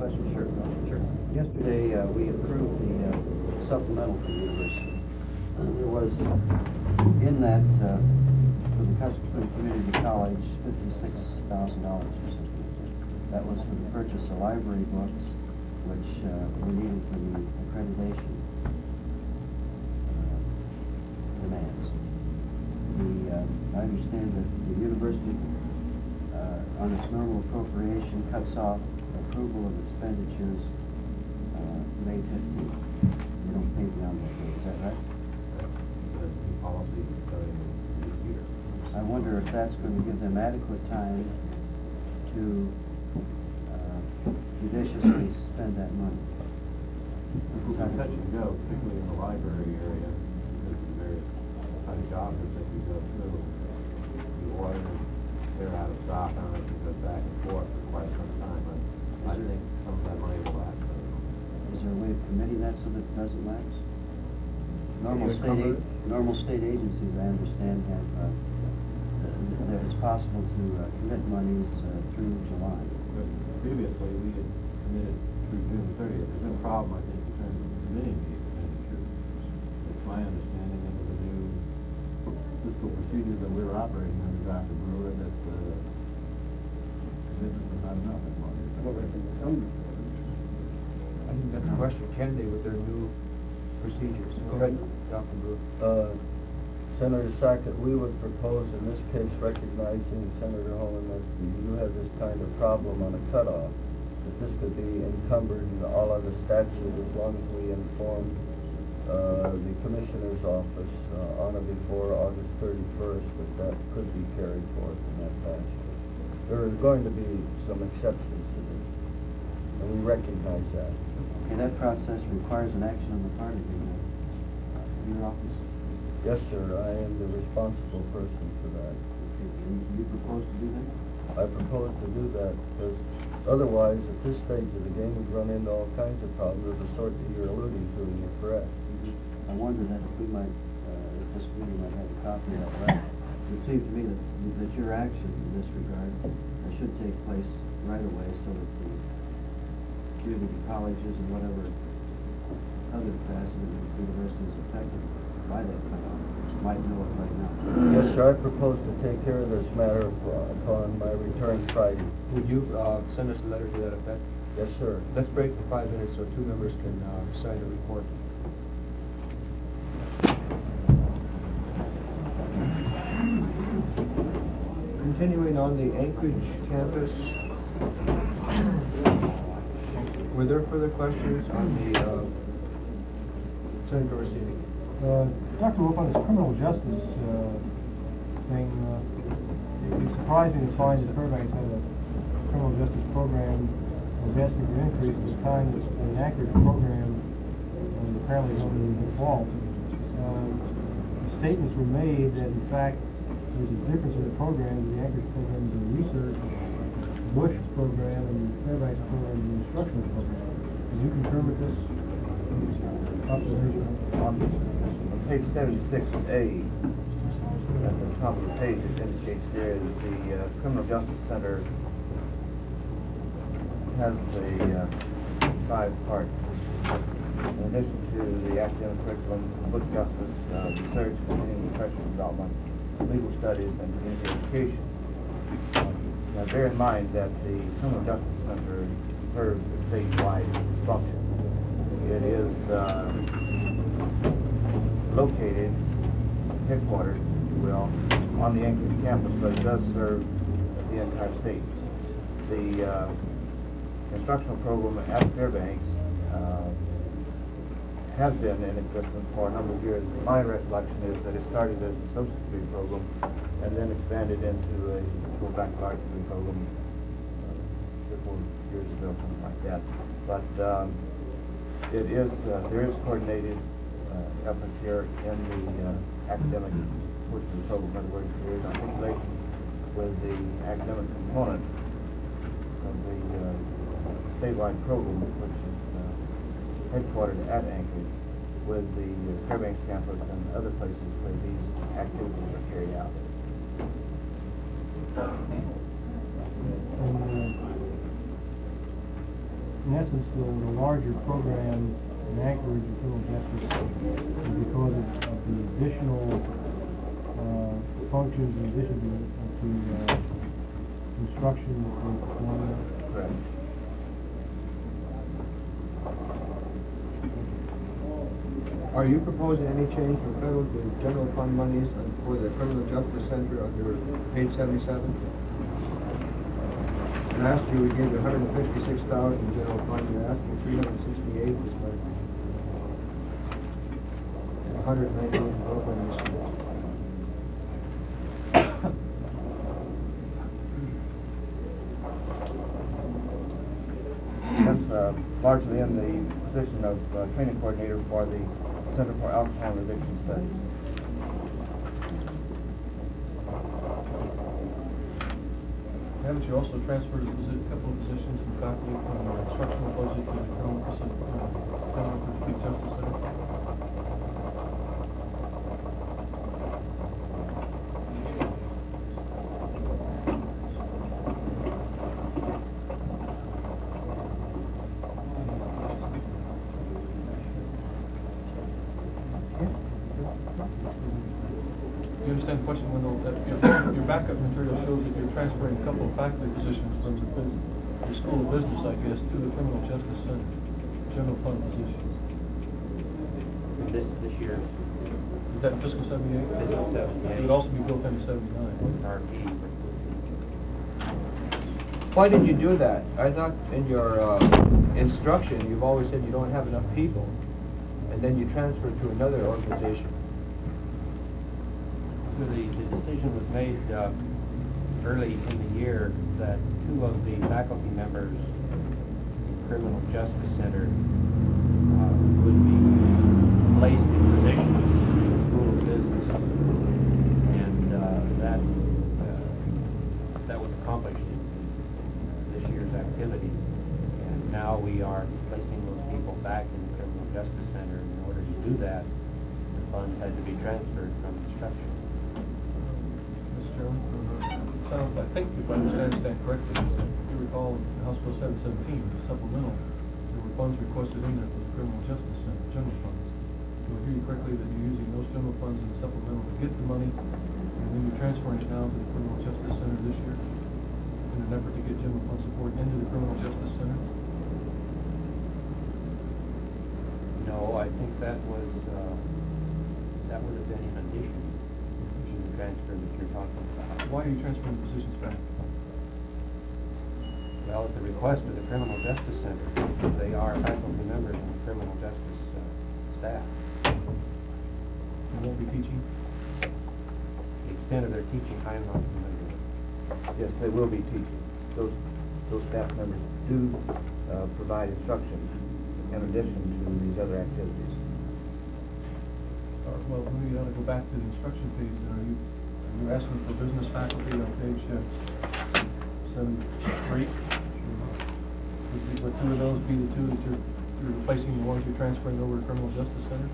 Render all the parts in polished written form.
question? Sure. Sure. Yesterday, we approved the supplemental for the university. There was, in that, for the Custer Community College, $56,000 or something. That was for the purchase of library books, which were needed for the accreditation demands. I understand that the university, on its normal appropriation, cuts off approval of expenditures May 15th. We don't pay beyond that date. Is that right? That's the policy starting this year. I wonder if that's going to give them adequate time to judiciously spend that money. It's touch and go, particularly in the library area, because of the various kind of offers that we go through. The orders, they're out of stock on it, it goes back and forth for quite some time. I think some of that money will last. Is there a way of committing that so that it doesn't lapse? Normal state agencies, I understand, have that it's possible to commit monies through July. But previously, we had committed through June 30th. There's no problem, I think, in terms of committing the expenditures. It's my understanding under the new fiscal procedures that we're operating under, Dr. Brewer, that the commitment was not enough that money. I think that's a question. Can they with their new procedures? Go ahead, Dr. Brewer. Senator Sackett, we would propose in this case, recognizing Senator Holman that you have this kind of problem on a cutoff, that this could be encumbered in all other statute as long as we inform the Commissioner's office on or before August 31st that could be carried forth in that fashion. There are going to be some exceptions to this, and we recognize that. Okay, that process requires an action on the part of your office. Yes, sir, I am the responsible person for that. Okay, do you propose to do that? I propose to do that because otherwise, at this stage of the game, we'd run into all kinds of problems of the sort that you're alluding to, and you're correct. I wonder that if we might, if this committee might have a copy of that. It would seem to me that your action in this regard should take place right away so that the community colleges and whatever other capacity of the university is affected by that cutoff might know it right now. Yes, sir, I propose to take care of this matter upon my return Friday. Would you send us a letter to that effect? Yes, sir. Let's break for 5 minutes so 2 members can sign the report. Continuing on the Anchorage campus, were there further questions on the Senator Orsini? Dr. Wolf, on this criminal justice thing, it's surprising to find that Fairbanks had a criminal justice program and was asking for increase at the time that the Anchorage program was apparently going to default. Statements were made that, in fact, there's a difference in the programs. The Anchorage program is a research, Bush program, and Fairbanks program is an instructional program. Can you confirm with this observation? On page 76A, at the top of the page, it indicates there that the Criminal Justice Center has a 5-part. In addition to the academic curriculum, Bush Justice, research, continuing professional development, legal studies, and community education. Now bear in mind that the Criminal Justice Center serves a statewide function. It is located, headquartered, if you will, on the Anchorage campus, but it does serve the entire state. The instructional program at Fairbanks has been in existence for a number of years. My recollection is that it started as a social degree program and then expanded into a full baccalaureate degree program 3 or 4 years ago, something like that. But it is there is coordinated efforts here in the academic portion of the program. In other words, there is articulation with the academic component of the statewide program, which is headquartered at Anchorage, with the Fairbanks campus and other places where these activities are carried out. in essence, the larger program in Anchorage and criminal justice is because of the additional functions in addition to instruction that they perform. Correct. Are you proposing any change from federal to general fund monies for the criminal justice center under page 77? Last year we gave you 156,000 in general fund, you're asking 368 this time. And 198 in Brooklyn this year. That's largely in the position of training coordinator for the Center for Alcohol and Addiction Studies. Haven't you also transferred a couple of positions in faculty from the instructional budget to the criminal justice center? You understand the question, Wendell, that your backup material shows that you're transferring a couple of faculty positions from the School of Business, I guess, to the Criminal Justice Center, general fund positions. This year, Is that in fiscal 78? Fiscal 78. It would also be built into 79. RP. Why did you do that? I thought in your instruction, you've always said you don't have enough people, and then you transferred to another organization. So the decision was made early in the year that two of the faculty members in the Criminal Justice Center would be placed in positions in the School of Business, and that was accomplished in this year's activity. And now we are placing those people back in the Criminal Justice Center. In order to do that, the funds had to be transferred from instruction. Mr. Chairman, I think if I understand correctly, if you recall in House Bill 717, the supplemental, there were funds requested in there for the Criminal Justice Center, general funds. Do I hear you correctly that you're using those general funds in the supplemental to get the money, and then you're transferring it now to the Criminal Justice Center this year in an effort to get general fund support into the Criminal Justice Center? No, I think that was, that would have been in addition to the transfer that you're talking about. Why are you transferring the positions back? Well, at the request of the Criminal Justice Center, because they are faculty members in the criminal justice staff. You won't be teaching? The extent of their teaching, I'm not familiar with. Yes, they will be teaching. Those staff members do provide instruction in addition to these other activities. Well, maybe you ought to go back to the instruction page. Are you asking for business faculty on page 73? Would two of those be the two that you're replacing the ones you're transferring over to Criminal Justice Center?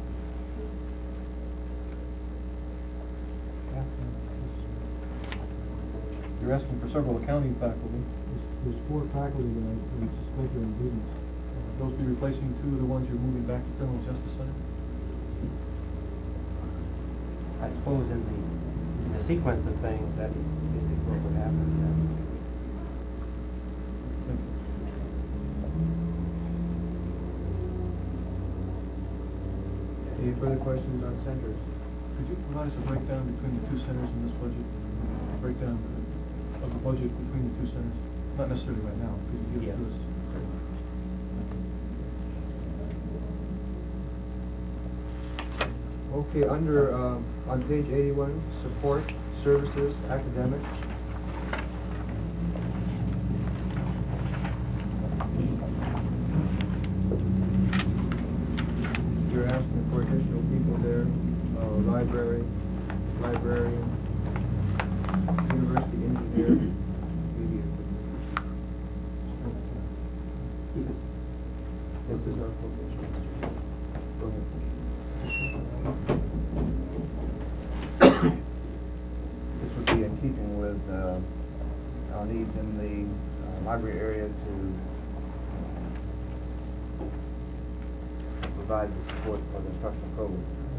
You're asking for several accounting faculty. There's 4 faculty that I suspect are in business. Those be replacing two of the ones you're moving back to Criminal Justice Center? I suppose in the sequence of things, that is what would happen. Any further questions on centers? Could you provide us a breakdown between the two centers in this budget? A breakdown of the budget between the two centers? Not necessarily right now. Could you give it to us? Okay, under, on page 81, support, services, academic. You're asking for additional people there, librarian, university engineer, media. This is our quotation. Go ahead. This would be in keeping with our needs in the library area to provide the support for the instructional program.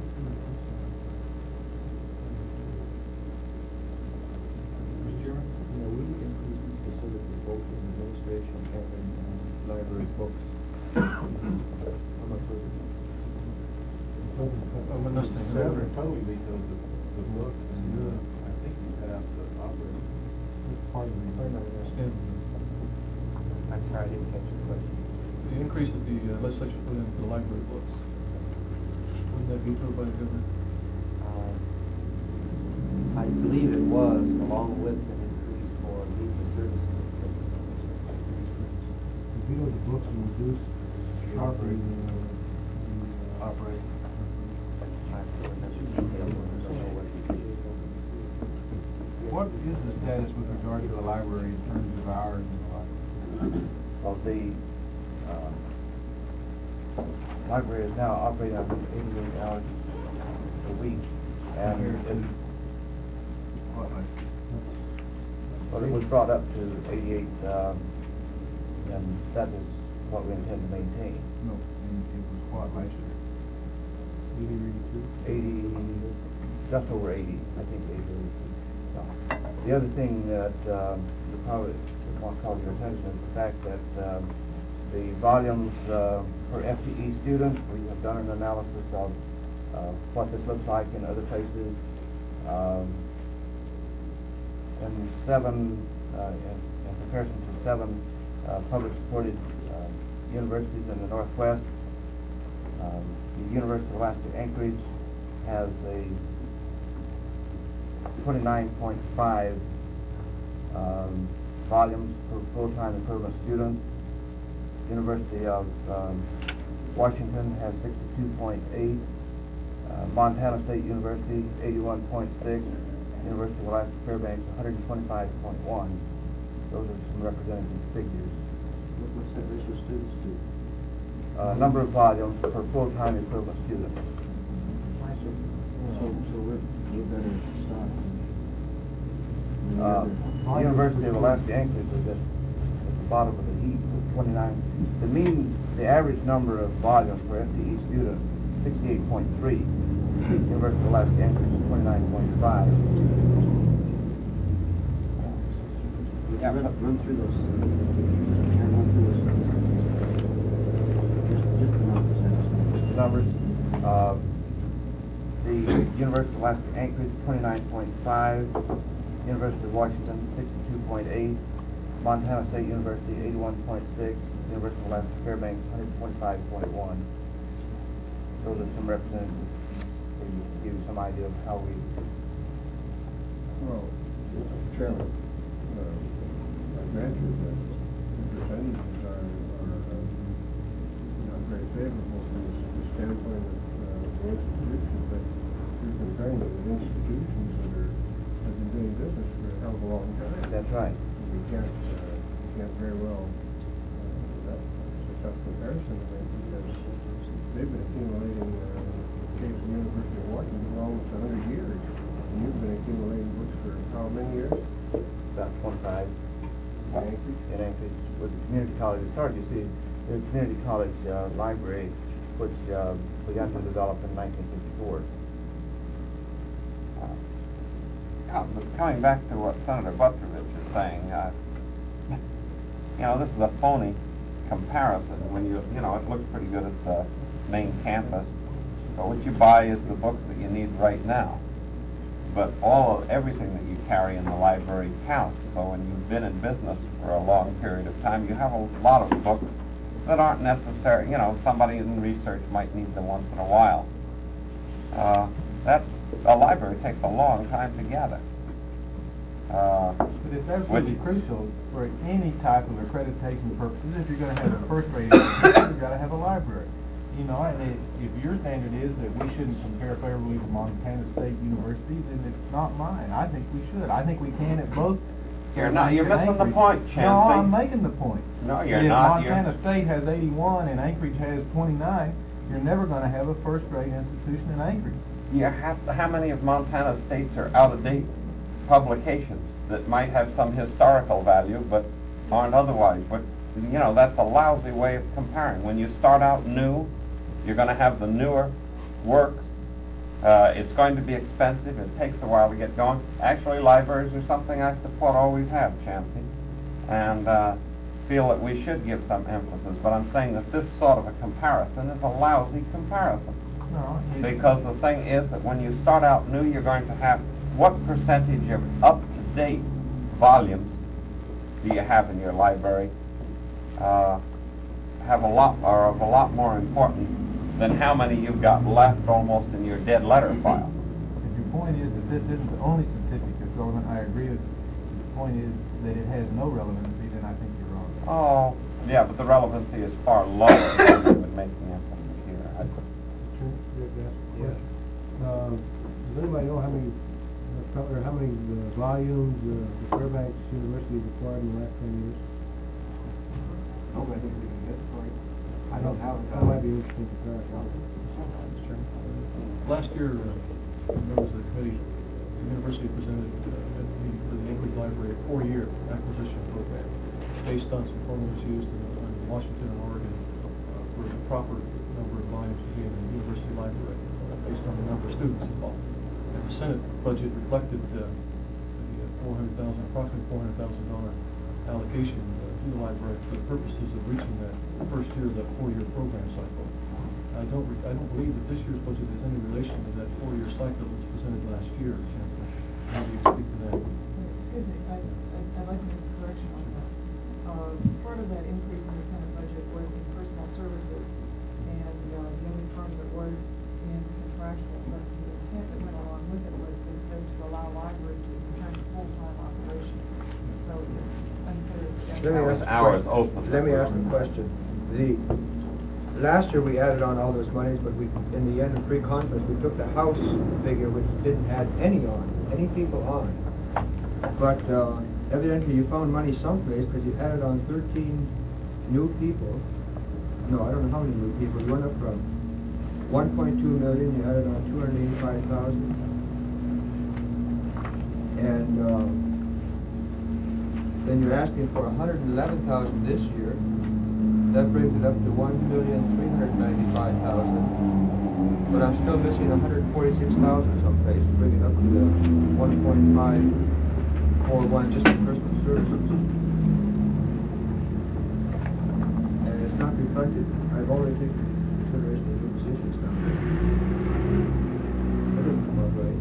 Mr. Chairman? Yeah, we increase specifically both in administration and in library books. How much was it? I'm listening. Senator totally vetoed the book, and I think he passed the operating. Part of I the, don't understand. I'm sorry, I didn't catch your question. The increase that the legislature put in for the library books, wouldn't that be approved by the governor? I believe it was, along with an increase for media services. the veto of the books will reduce sharply the Operating. What is the status with regard to the library in terms of hours and the like? Well, the library is now operating on 88 hours a week, and well, it was brought up to 88, and that is what we intend to maintain. No, and it was what last year? 80, just over 80, I think 80. So, the other thing that you probably want to call your attention is the fact that the volumes per FTE student, we have done an analysis of what this looks like in other places. In comparison to 7 public supported universities in the Northwest, the University of Alaska Anchorage has a 29.5 volumes per full-time equivalent student. University of Washington has 62.8. Montana State University 81.6. University of Alaska Fairbanks 125.1. Those are some representative figures. What's that ratio of students to? Number of volumes per full-time equivalent student. So we're better start. The University of Alaska Anchorage is at the bottom of the heap with 29. The average number of volumes per FTE student, 68.3. University of Alaska Anchorage is 29.5. Yeah, run through those. Just the numbers. The numbers. The University of Alaska Anchorage, 29.5. University of Washington, 62.8. Montana State University, 81.6. University of Alaska Fairbanks, 125.1. Those are some representatives to give you some idea of how we. Well, Mr. Chairman, I imagine that the percentages are not very favorable from the standpoint of the institution, but you're comparing it with institutions that have been doing business for a hell of a long time. That's right. We can't very well, that's a tough comparison to make, because they've been accumulating, case of the University of Washington, for almost 100 years. And you've been accumulating books for how many years? About 25. In Anchorage? In Anchorage, with the community college. It started, you see, the community college library, which began to develop in 1954. But coming back to what Senator Butrovich is saying, this is a phony comparison. When it looks pretty good at the main campus, but what you buy is the books that you need right now. But everything that you carry in the library counts. So when you've been in business for a long period of time, you have a lot of books that aren't necessary. Somebody in research might need them once in a while. A library takes a long time to gather. But it's absolutely crucial for any type of accreditation purposes. If you're going to have a first-rate institution, you've got to have a library. And if your standard is that we shouldn't compare favorably to Montana State University, then it's not mine. I think we should. I think we can at both. You're missing the point, Chancey. No, I'm making the point. No, you're if not. Montana State has 81 and Anchorage has 29, you're never going to have a first-rate institution in Anchorage. How many of Montana State's are out-of-date publications that might have some historical value but aren't otherwise? But that's a lousy way of comparing. When you start out new, You're going to have the newer works. It's going to be expensive. It takes a while to get going. Actually, libraries are something I support, always have, Chancey, and feel that we should give some emphasis. But I'm saying that this sort of a comparison is a lousy comparison. No, Because the thing is that when you start out new, you're going to have what percentage of up-to-date volumes do you have in your library have a lot, are of a lot more importance than how many you've got left almost in your dead letter file. If your point is that this isn't the only certificate of government, I agree with you. If the point is that it has no relevancy, then I think you're wrong. Oh, yeah, but the relevancy is far lower than you would make the emphasis here. Yeah. Does anybody know how many, or how many volumes the Fairbanks University has acquired in the last 10 years? Oh, I think we can get for you. I don't have it. That might be interesting to track. Last year, members of the committee, the university presented at the meeting for the Anchorage Library a 4-year acquisition program based on some formulas used in Washington and Oregon for the proper number of volumes to be in the university library based on the number of students involved. And the Senate budget reflected the approximately $400,000 allocation to the library for the purposes of reaching that first year of that 4-year program cycle. I don't believe that this year's budget has any relation to that 4-year cycle that was presented last year, Chancellor. Maybe you speak to that. Excuse me, I'd like to make a correction on that. Part of that increase in the Senate budget was in personal services, and the other part of it was in contractual, but the intent that went along with it was they said to allow library to return to full-time operation. So it's unclear as to Let me ask a question. Last year we added on all those monies, but in the end of pre-conference, we took the House figure, which didn't add any people on. But evidently you found money someplace, because you added on 13 new people. No, I don't know how many new people. You went up from 1.2 million, you added on 285,000. And then you're asking for 111,000 this year. That brings it up to 1,395,000. But I'm still missing 146,000 someplace to bring it up to the 1.541 just for personal services. And it's not reflected. I've already taken consideration of new positions now. That doesn't come up right.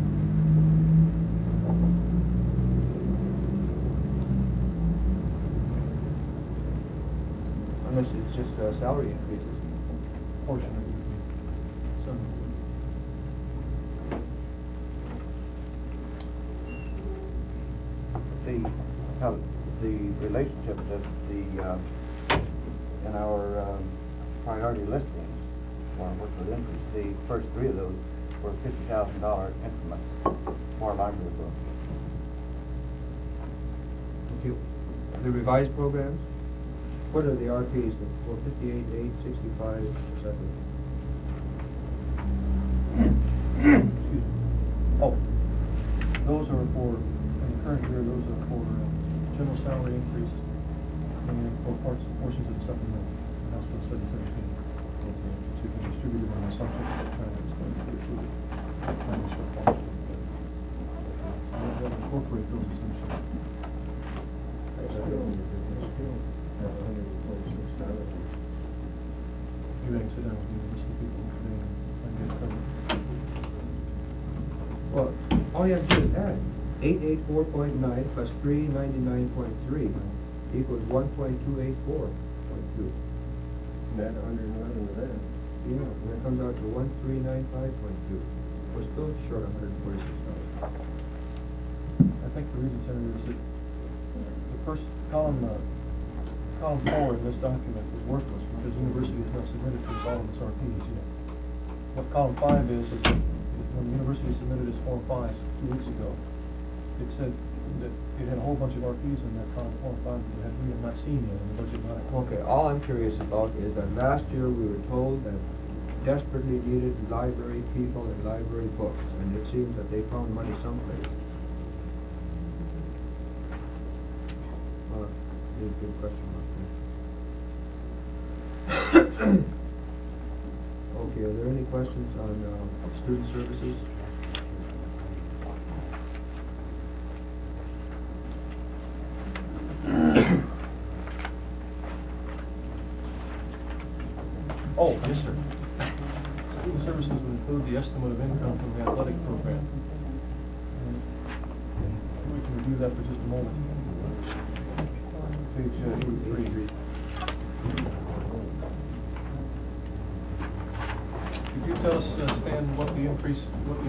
Unless it's just salary increases. Portion of it. Some. The relationship that in our priority listings, which was increased, the first 3 of those were $50,000 increments for library books. Thank you. The revised programs? What are the RPs? The 458, 8, 65, etc.? Excuse me. Oh, those are for, in the current year, those are for general salary increase and for portions of the supplemental, House Bill 717. To be distributed on assumption that China is going to approve financial policy. That incorporate those assumptions. You may sit down with me and listen to people today and get it covered. Well, all you have to do is add 884.9 plus 399.3 equals 1.284.2. Net 111 of that. Yeah, and that comes out to 1395.2. We're still short of 146,000. I think the reason, Senator, is that the first column 4 in this document is worthless because the university has not submitted to us all of its RPs yet. What column 5 is that when the university submitted its Form 5 2 weeks ago, it said that it had a whole bunch of RPs in that column Form 5 that we have not seen yet in the budget line. Okay, all I'm curious about is that last year we were told that desperately needed library people and library books, and it seems that they found money someplace. Good question mark there. questions on student services? Oh, yes, sir. Student services would include the estimate of income from the athletic program. We can review that for just a moment. Page 83. Could you tell us, Stan, what increase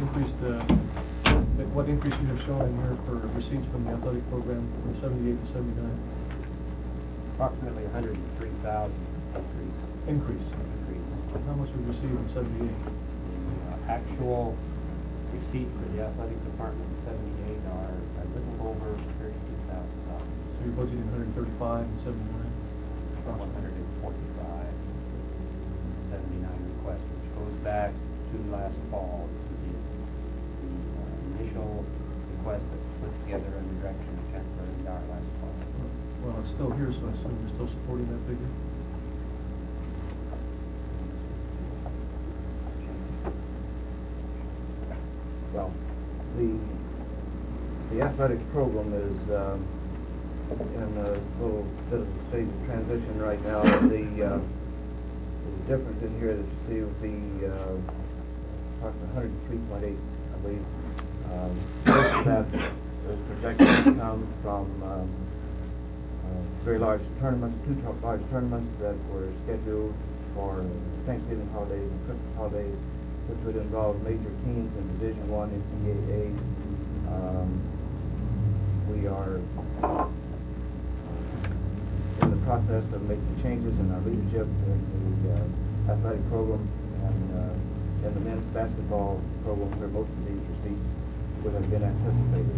you have shown in here for receipts from the athletic program from 78 to 79? Approximately 103,000 increase. How much was received in 78? Actual receipts for the athletic department in 78 are a little over $32,000. So you're budgeting 135 and 79? 145, 79 requests, which goes back to last fall. This is the initial request that was put together under direction of Chancellor Lindar last fall. Well, it's still here, so I assume you're still supporting that figure? Well, the athletics program is in a little bit of a stage of transition right now. The difference in here that you see would be approximately 103.8, I believe. Most of that is projected income from very large tournaments, two large tournaments that were scheduled for Thanksgiving holidays and Christmas holidays, which would involve major teams in Division I NCAA. We are in the process of making changes in our leadership in the athletic program and in the men's basketball program, where most of these receipts would have been anticipated.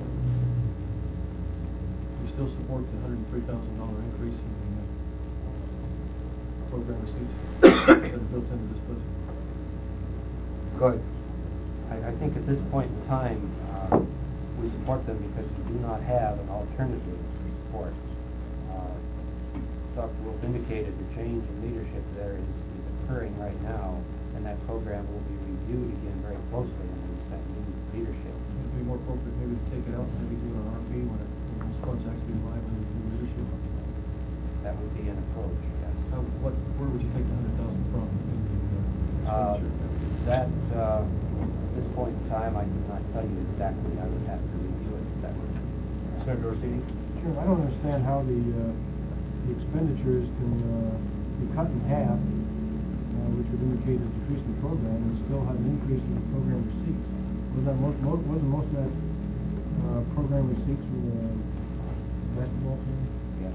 You still support the $103,000 increase in the program receipts that are built into this budget? Good. I think at this point in time, we support them because we do not have an alternative support. Dr. Wolf indicated the change in leadership there is occurring right now, and that program will be reviewed again very closely under that new leadership. Would it be more appropriate maybe to take it out and maybe do an RFP when those funds actually arrive under the new leadership? That would be an approach, yes. Where would you take the $100,000 from in the expenditure? At this point in time, I cannot tell you exactly. I would have to review it if that were. Senator Orsini? Sure, I don't understand how the expenditures can be cut in half, which would indicate a decrease in the program, and still have an increase in the program receipts. Wasn't most of that program receipts from the basketball team? Yes.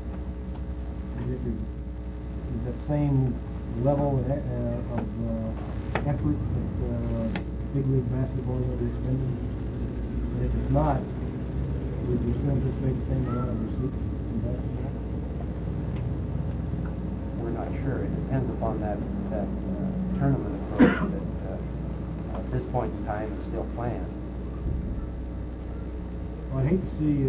Is that same level of effort that big league basketball is expended? And if it's not, would you still anticipate the same amount of receipts in basketball? We're not sure. It depends upon that tournament approach that at this point in time is still planned. Well, I'd hate to see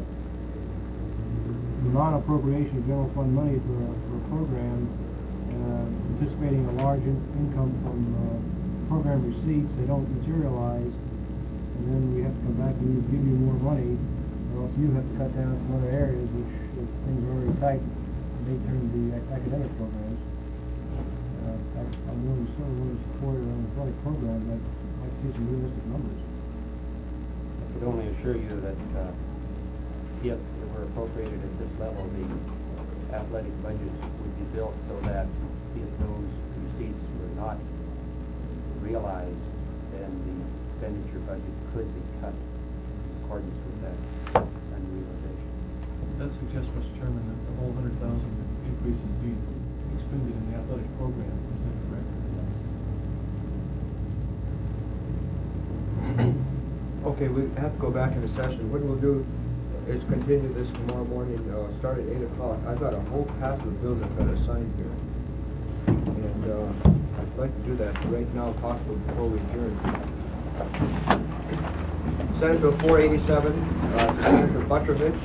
non-appropriation of general fund money for a program anticipating a large income from program receipts. They don't materialize, and then we have to come back and either give you more money, or else you have to cut down some other areas, which, if things are already tight, may turn to the academic programs. I'm willing to support an athletic program, but I'd like to see some realistic numbers. I could only assure you that if it were appropriated at this level, the athletic budgets would be built so that if those receipts were not realized, then the expenditure budget could be cut in accordance with that unrealization. That suggests, Mr. Chairman, that the whole $100,000 increase is being expended in the athletic program. Is that correct? Okay, we have to go back into session. What we'll do is continue this tomorrow morning, start at 8 o'clock. I've got a whole pass of bills I've got to sign here. And I'd like to do that right now, if possible, before we adjourn. Senate Bill 487, Senator Butrovich.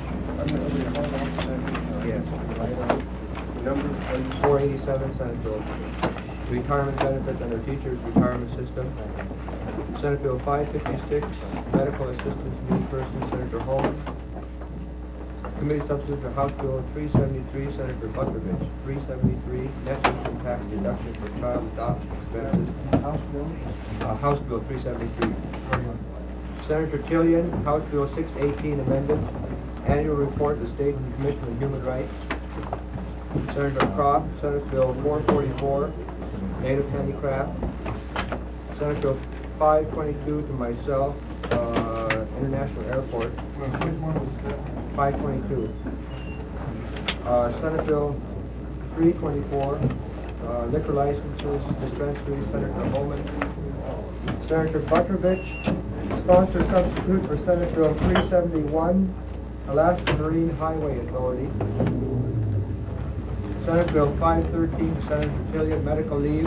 Yes. Number 487, Senate Bill. retirement benefits under teachers' retirement system. Senate Bill 556, medical assistance needy persons, Senator Holman. Committee substitute for House Bill 373, Senator Butrovich. 373, net income tax deduction for child adoption expenses. House Bill 373. Senator Tillian, House Bill 618 amended, annual report of the State Commission on Human Rights. Senator Croft, Senate Bill 444, native handicraft. Senate Bill 522 to myself, International Airport. Which one was that? 522. Senate Bill 324, liquor licenses, dispensaries, Senator Holman. Senator Butrovich, sponsor substitute for Senate Bill 371, Alaska Marine Highway Authority. Senate Bill 513, Senator Tillian, medical leave.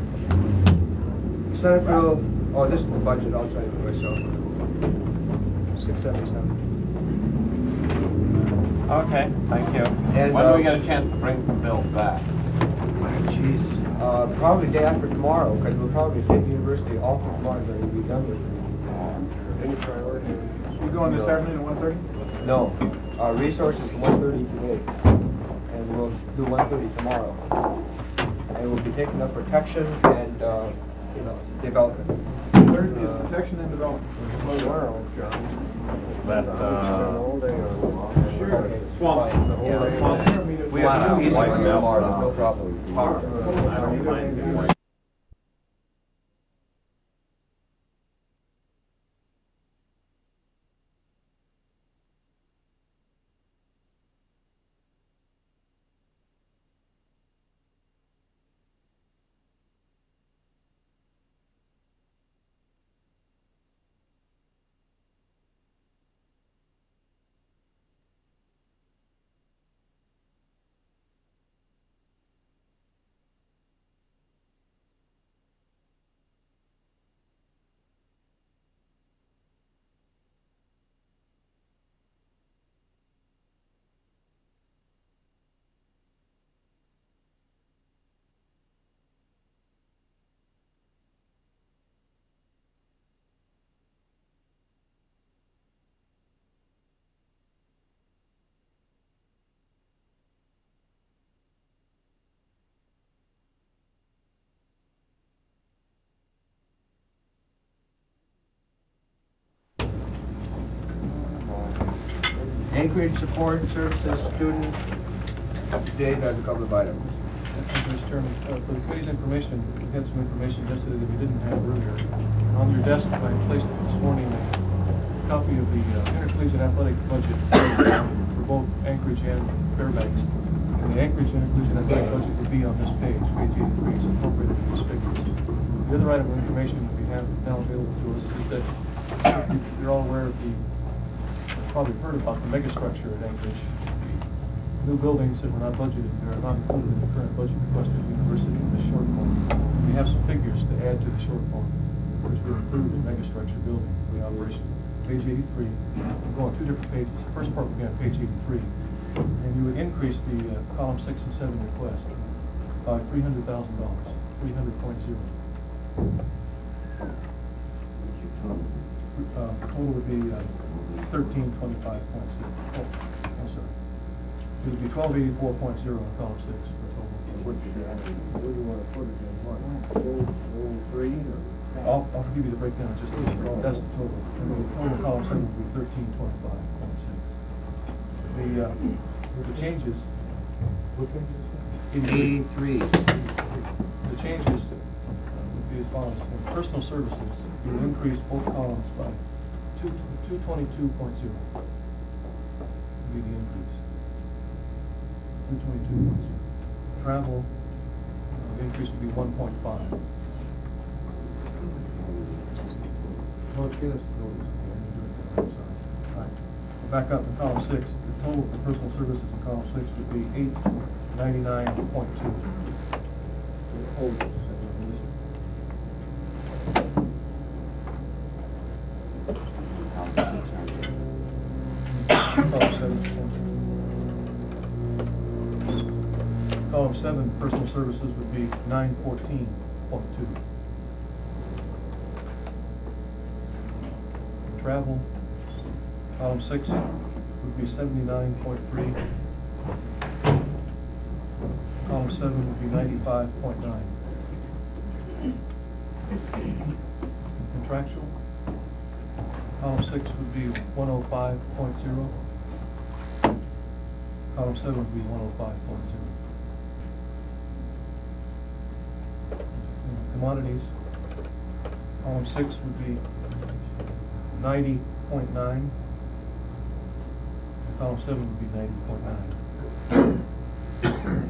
Senate Bill, oh, this is the budget, I'll try it for myself. 677. Okay, thank you. And, when do we get a chance to bring some bills back? Jesus. Probably day after tomorrow, because we'll probably take the university off for tomorrow, then we'll be done with it. Any priority? You going this afternoon at 1:30? No, resources to 1:30 today, and we'll do 1:30 tomorrow. And we'll be taking up protection and, development. Where is protection and development? That, Sure. Swamp. Yeah. We Flat have out two easy white ones milk. tomorrow, no problem. I don't mind. Anchorage Support Services student, Dave has a couple of items. Thank you, Mr. Chairman. For the committee's information, we had some information yesterday that we didn't have earlier. On your desk, I placed this morning a copy of the intercollegiate athletic budget for both Anchorage and Fairbanks. And the Anchorage intercollegiate athletic budget would be on this page, page 83, it's incorporated in these figures. The other item of information that we have now available to us is that you're all aware of you've probably heard about the megastructure at Anchorage. New buildings that were not budgeted, that are not included in the current budget request of the university in the shortfall. We have some figures to add to the shortfall, which would include the megastructure building for the operation. Page 83, we'll go on two different pages. The first part will be on page 83. And you would increase the column 6 and 7 request by $300,000, 300.0. Total would be 1325.6. Oh, I'm sorry. It would be 1284.0 in column 6 for total. What do you want to put it in, what, 003 or? I'll give you the breakdown in just a minute. That's the total. And the total column 7 would be 1325.6. The changes. What page in is it? 83. The changes would be as follows. In personal services, you will increase both columns by 222.0. Would be the increase. 222.0. Travel, the increase would be 1.5. No, let's get us to those. Sorry. All right. Back up in column 6. The total for personal services in column 6 would be 899.2. Hold this. Column 7. 7, personal services would be 914.2. Travel, column 6 would be 79.3. Column 7 would be 95.9. Contractual, column 6 would be 105.0. Column 7 would be 105.0. Commodities, column 6 would be 90.9. And column 7 would be 90.9.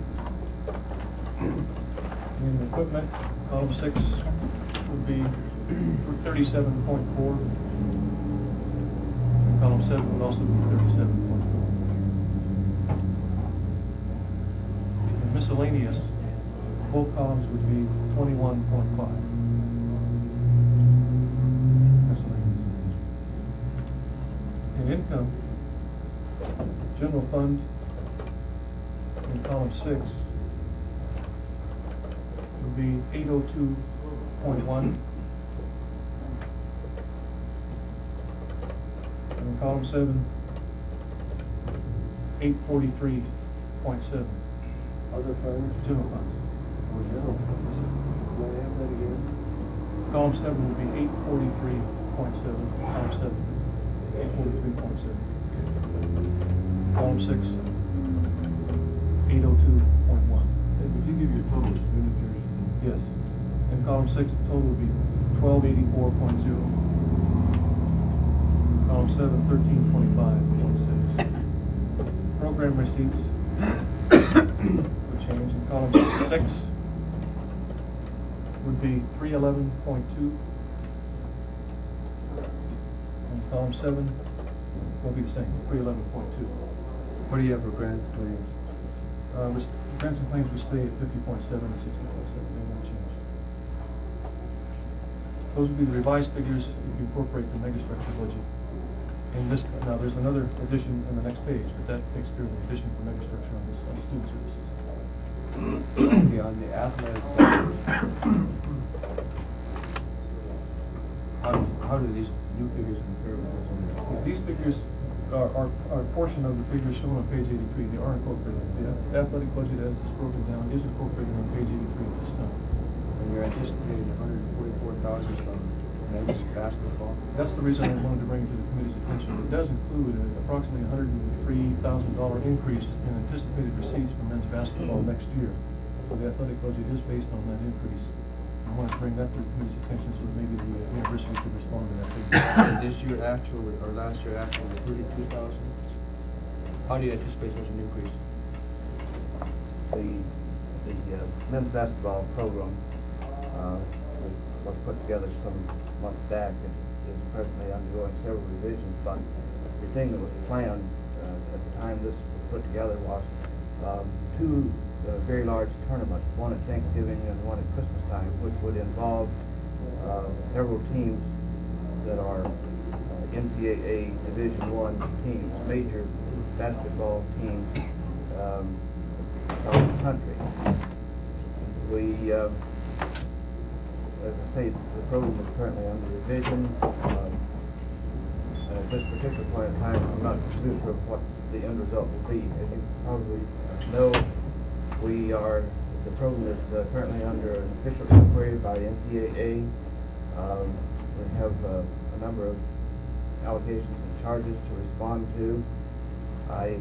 In equipment, column 6 would be 37.4. And column 7 would also be 37.4. In miscellaneous, both columns would be 21.5. Miscellaneous. In income, general fund, in column 6, would be 802.1. And in column 7, 843.7. Other funds? General funds. Or general funds? May I have that again? Column 7 would be 843.7. Column 7, 843.7. Column 6, 802.1. Would you give your total expenditures? Yes. In column 6, the total would be 1284.0. Column 7, 1325.6. Program receipts would change. In column 6 would be 311.2. And column 7 will be the same, 311.2. What do you have for grants, claims? Grants and claims will stay at 50.7 and 60.7, they won't change. Those would be the revised figures if you incorporate the megastructure budget. In this, now there's another addition in the next page, but that takes care of the addition for megastructure on this, on the student services. Okay, on the athletic budget, how do these new figures compare with those on the? These figures are a portion of the figures shown on page 83. They are incorporated. The athletic budget as it's broken down is incorporated on page 83 at this time. And you're anticipating 144,000 from men's basketball? That's the reason I wanted to bring it to the committee's attention. It does include approximately $103,000 increase in anticipated receipts from men's basketball next year. So the athletic budget is based on that increase. I wanted to bring that to the committee's attention so that maybe the university could respond to that figure. This year actual, or last year actual, was 32,000? How do you anticipate such an increase? The men's basketball program was put together some months back. It is presently undergoing several revisions, but the thing that was planned at the time this was put together was two very large tournaments, one at Thanksgiving and one at Christmas time, which would involve several teams that are NCAA Division I teams, major basketball teams around the country. We, as I say, the program is currently under revision. At this particular point in time, I'm not too sure of what the end result will be. As you probably know, the program is currently under an official inquiry by NCAA. We have a number of allegations and charges to respond to. I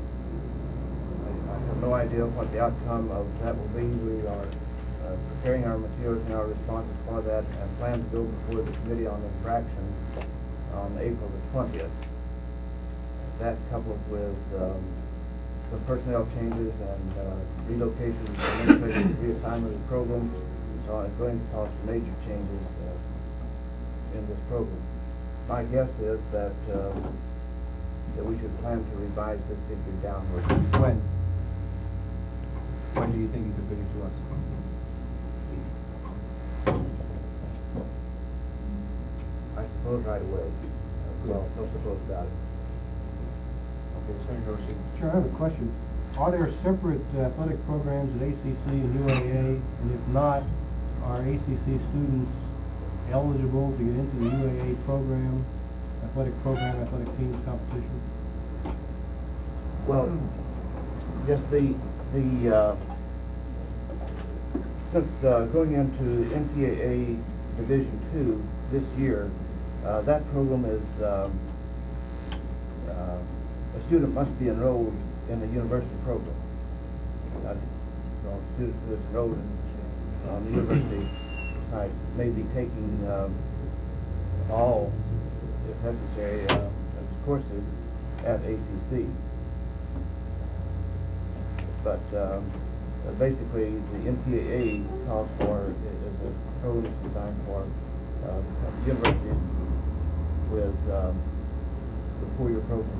have no idea what the outcome of that will be. We are preparing our materials and our responses for that and plan to go before the Committee on Infraction on April the 20th. That coupled with some personnel changes and relocation and administrative reassignment of the program is going to cause major changes in this program. My guess is that we should plan to revise this figure downward. When? When do you think you could bring it to us? I suppose right away. Well, no suppose about it. Okay, Senator Roshi. Sure, I have a question. are there separate athletic programs at ACC and UAA? And if not, are ACC students eligible to get into the UAA program, athletic teams competition? Well, yes, since going into NCAA Division II this year, that program is, a student must be enrolled in the university program. A student who is enrolled on the university side may be taking all, if necessary, courses at ACC. But basically, the NCAA calls for is a program that's designed for universities with the four-year program.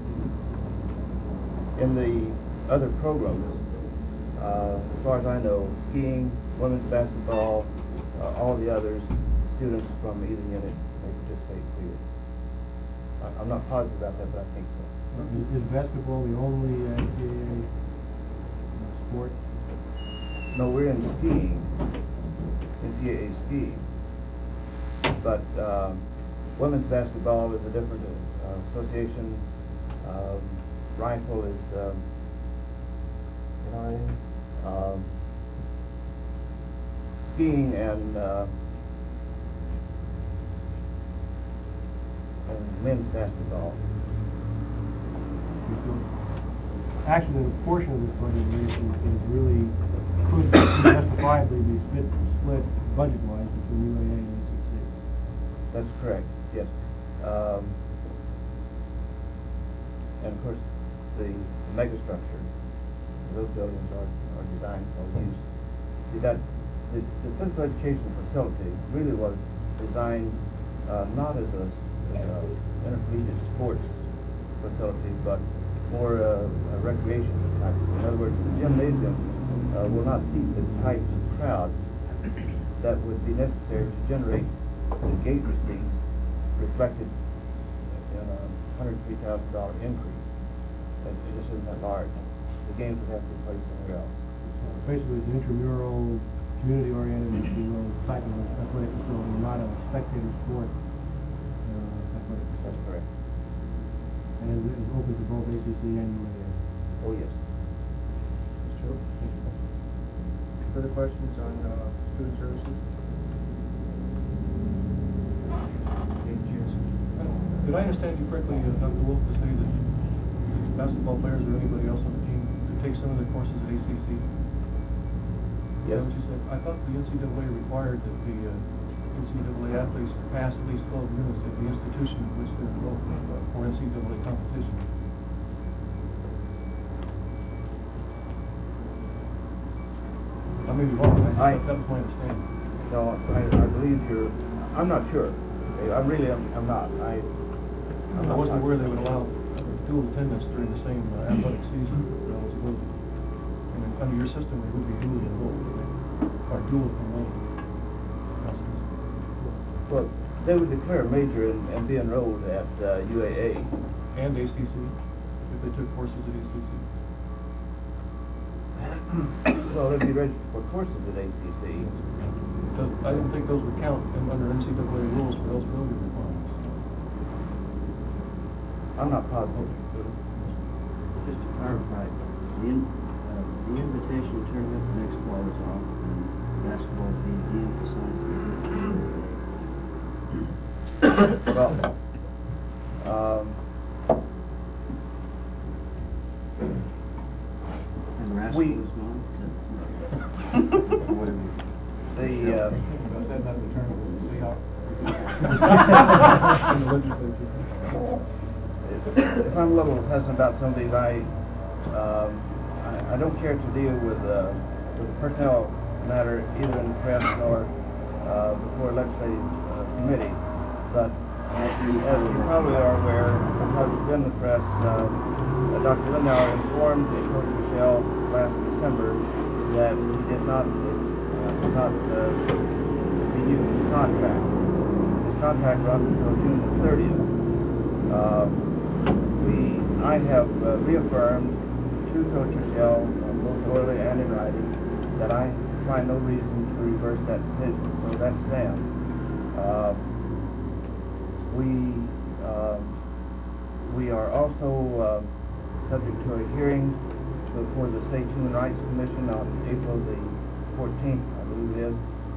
In the other programs, as far as I know, skiing, women's basketball, all the others, students from either unit may participate freely. I'm not positive about that, but I think so. Is basketball the only NCAA sport? No, we're in skiing, NCAA skiing. But women's basketball is a different association. Rifle is, skiing and men's basketball. Actually, a portion of this budget is really, could justifiably be split budget-wise between UAA and ACC. That's correct, yes. And of course, the megastructure, those buildings are designed for use. See, the physical education facility really was designed not as a intercollegiate sports facility, but more a recreation type. In other words, the gymnasium will not seat the types of crowd that would be necessary to generate the gate receipts reflected in a $103,000 increase. It just isn't that large. The games would have to be played somewhere else. Basically, it's an intramural, community-oriented, if you will, type of athletic facility, not a spectator sport athletic facility. That's correct. And it's open to both ACC and UAA. Oh, yes. Sure. Further questions on student services? Did I understand you correctly, Dr. Wolf, to say that basketball players or anybody else on the team could take some of the courses at ACC? Yes. Is that what you said? I thought the NCAA required that the NCAA athletes pass at least 12 units at the institution in which they're enrolled for NCAA competition. I may be wrong. That was my understanding. No, I believe I'm not sure. I'm not. I wasn't aware they would allow dual attendance during the same athletic season eligibility. And under your system, they would be dually enrolled, or dual enrolled. Well, they would declare a major and be enrolled at UAA. And ACC, if they took courses at ACC. Well, they'd be registered for courses at ACC. I didn't think those would count under NCAA rules for eligibility requirements. I'm not positive. Just to clarify, the invitation tournament next fall is off, and basketball is being de-emphasized. Well, And wrestling is gone? Whatever. If I'm a little hesitant about some of these, I don't care to deal with the personnel matter either in the press or before legislative committee. But as you probably are aware, because it's been in the press, Dr. Lindauer informed Coach Michelle last December that he did not renew his contract. His contract runs until June the 30th. I have reaffirmed to so shall, both orally and in writing, that I find no reason to reverse that decision. So that stands. We are also subject to a hearing before the State Human Rights Commission on April the 14th, I believe it is,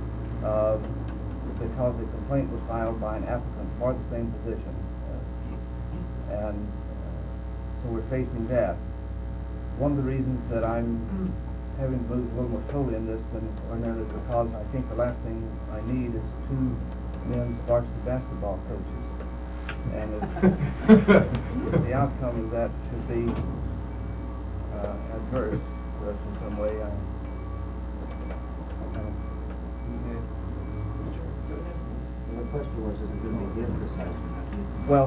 because a complaint was filed by an applicant for the same position. And so we're facing that. One of the reasons that I'm having to move a little more slowly in this than ordinarily is because I think the last thing I need is 2 men's varsity basketball coaches. And if the outcome of that should be adverse to us in some way, The question was, is it going to be de-emphasized or not? well,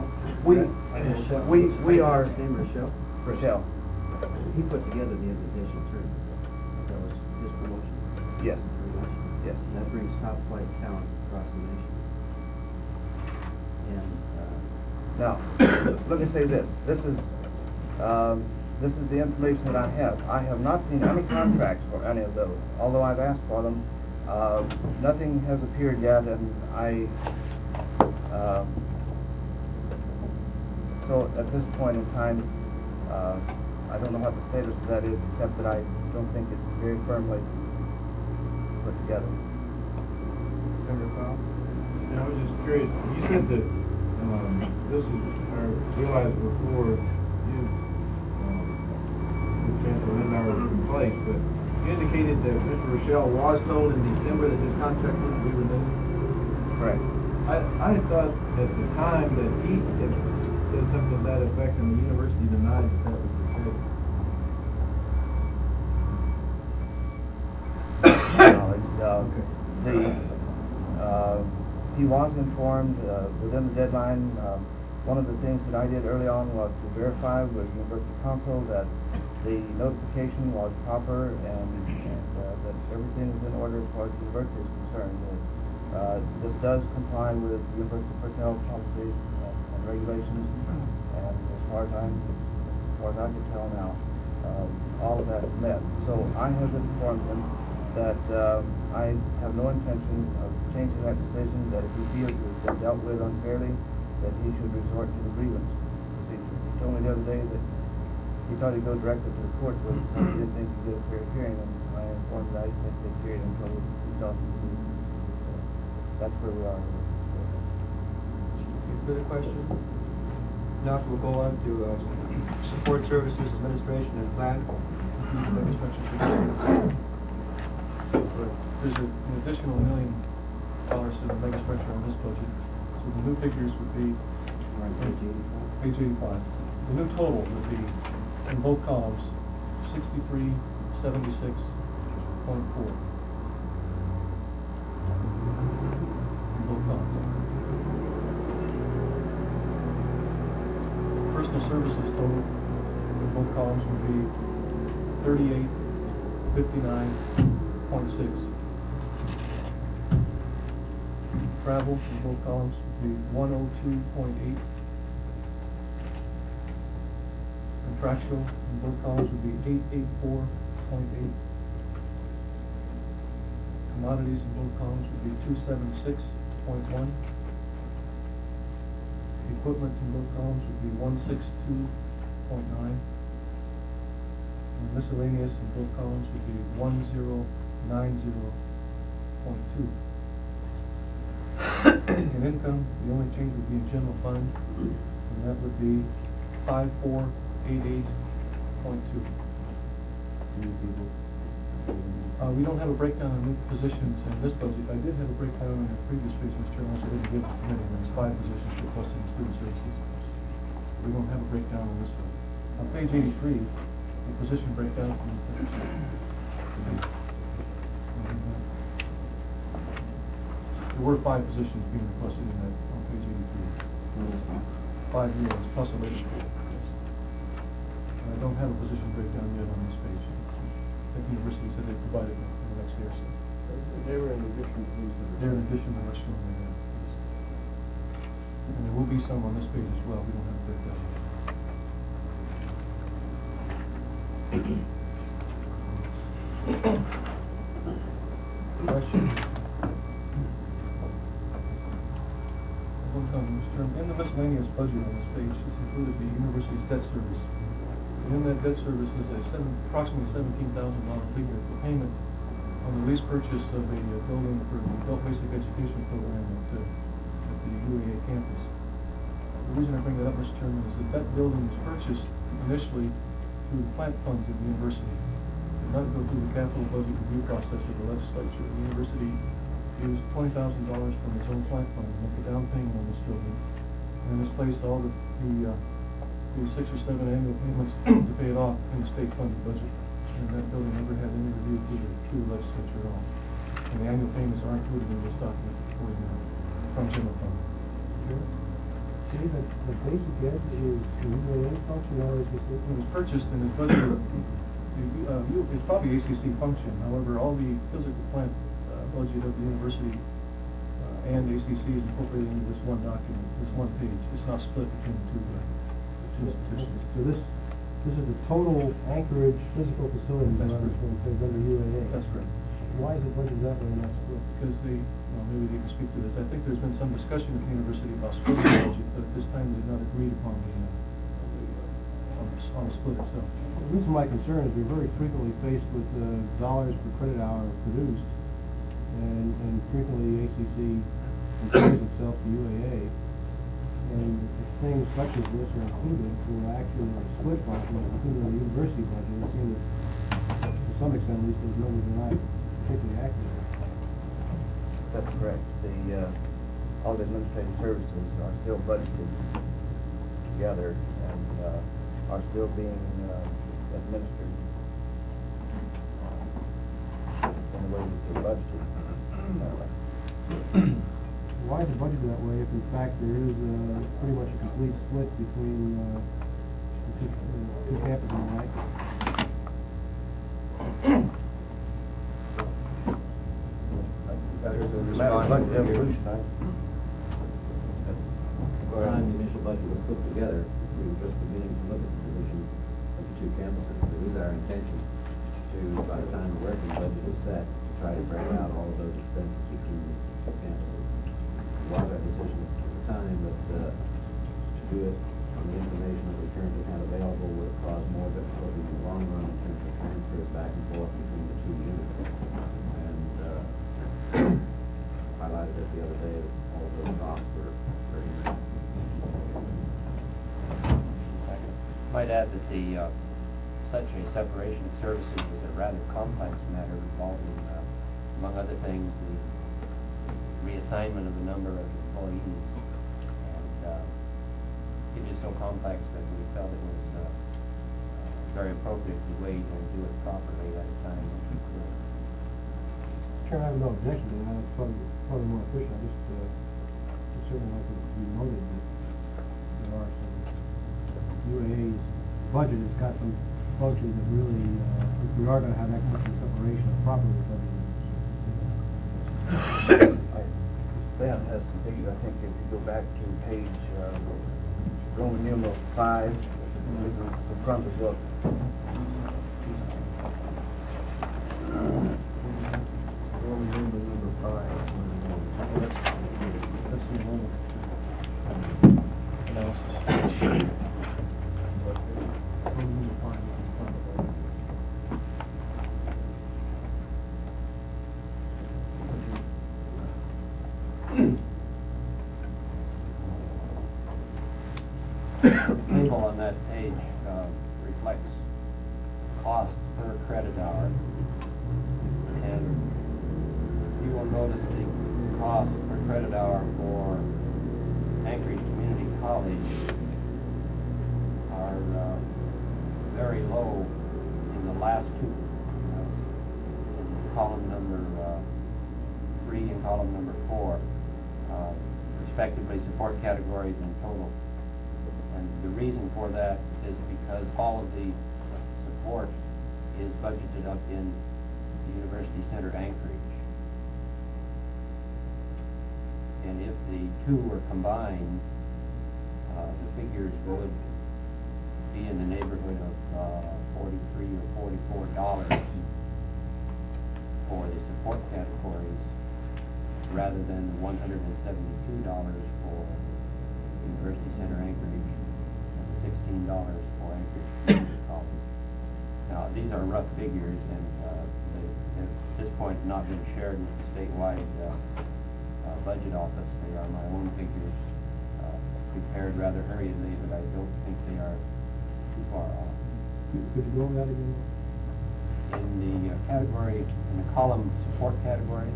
we are His name Rochelle? Rochelle. He put together the invitation, too. That was his promotion. Yes. Pretty much. Yes. That brings top flight talent across the nation. And, Now, let me say this. This is the information that I have. I have not seen any contracts for any of those, although I've asked for them. Nothing has appeared yet, and so at this point in time, I don't know what the status of that is, except that I don't think it's very firmly put together. Senator Powell? I was just curious, you said that this is, I realized before you, Chancellor Lindauer was replaced, but you indicated that Mr. Rochelle was told in December that his contract wouldn't be renewed? Correct. I had thought at the time that he had said something to that effect and the university denied that was the case. He was informed within the deadline. One of the things that I did early on was to verify with the University Council that the notification was proper and that everything was in order as far as the university is concerned. This does comply with university personnel policies and regulations, and as far as I can tell now, all of that is met. So I have informed him that I have no intention of changing that decision, that if he feels it has been dealt with unfairly, that he should resort to the grievance procedure. He told me the other day that he thought he'd go directly to the court, but he didn't think he'd get a fair hearing, and I informed that I didn't think they'd hear it until he saw the grievance. So that's where we are. Any further questions? Now we'll go on to support services, administration, and plan. There's an additional $1 million to the mega structure on this budget. So the new figures would be on page 85. The new total would be, in both columns, 6376.4. In both columns. Personal services total in both columns would be 3859.6. Travel in both columns would be 102.8. Contractual in both columns would be 884.8. Commodities in both columns would be 276.1. Equipment in both columns would be 162.9. And miscellaneous in both columns would be 1090.2. In income, the only change would be in general fund, and that would be 5488.2. We don't have a breakdown of new positions in this budget. I did have a breakdown in the previous page, Mr. Chairman, so I didn't give it to committee. There's 5 positions requested in student services. We don't have a breakdown on this one. On page 83, the position breakdown. There were 5 positions being requested in that on page 83. 5 years plus a labor school. I don't have a position breakdown yet on this page. I think the university said they provided it in the next year or so. They were in addition to these. They're in addition to what's shown there. And there will be some on this page as well. We don't have a breakdown. Questions? One comment, Mr. Chairman. In the miscellaneous budget on this page, it's included the university's debt service. And in that debt service is approximately $17,000 figure for payment on the lease purchase of a building for the adult basic education program at the UAA campus. The reason I bring that up, Mr. Chairman, is that that building was purchased initially through the plant funds of the university. It did not go through the capital budget review process of the legislature. The university used $20,000 from its own plant fund to make a down payment on this building, and then has placed all the 6 or 7 annual payments to pay it off in the state funded budget. And that building never had any review through the legislature at all. And the annual payments are included in this document before you now, from general fund. See, the basic ed is the UAA function, or is It was purchased and is budgeted, it's probably ACC function, however, all the physical plant budget of the university and ACC is incorporated into this one document, this one page. It's not split between the two institutions. So this is the total Anchorage physical facilities That's that correct. is under UAA. That's correct. Why is it budgeted that way and not split? Because maybe they can speak to this. I think there's been some discussion at the university about splitting the budget, but at this time they've not agreed upon on the split itself. The reason my concern is we're very frequently faced with dollars per credit hour produced, and frequently ACC compares itself to UAA. And if things such as this are included, will actually split function included in the university budget. It seems that to some extent at least those numbers are not particularly accurate. That's correct. All the administrative services are still budgeted together and are still being administered in the way that they're budgeted. Why is it budgeted that way if in fact there is pretty much a complete split between the two campuses, right? There's a matter of budget evolution, right? At the time the initial budget was put together, we were just beginning to look at the division of the two campuses. It was our intention to, by the time the working budget is set, to try to break out all of those expenses between the two campuses. It was our decision at the time, but to do it on the information that we currently had available would have caused more difficulty in the long run in terms of transfers back and forth between the two units. And highlighted it the other day that all of those costs were very much. Might add that such a separation of services is a rather complex matter involving, among other things, the reassignment of the number of employees. And it is so complex that we felt it was very appropriate to wait and do it properly at a time when we could. Chairman, I have no objection to that. It's probably more efficient. I just certainly like it to be noted that there are some UAA's budget has got some functions that really, if we are going to have that much of separation, properly budgeted. Ben has some figures. I think if you go back to page Roman numeral 5, the front of the book. Roman numeral number 5. That's the normal analysis. The table on that page reflects cost per credit hour, and you will notice the cost per credit hour for Anchorage Community College are very low in the last two, in column number 3 and column number 4, respectively support categories and total. And the reason for that is because all of the support is budgeted up in the University Center Anchorage. And if the two were combined, the figures would be in the neighborhood of $43 or $44 for the support categories, rather than the $172 for University Center Anchorage and $16 for Anchorage Community College. Now, these are rough figures, and they have at this point not been shared with the statewide budget office. They are my own figures, prepared rather hurriedly, but I don't think they are too far off. Could you go over that again? In the category, in the column support categories,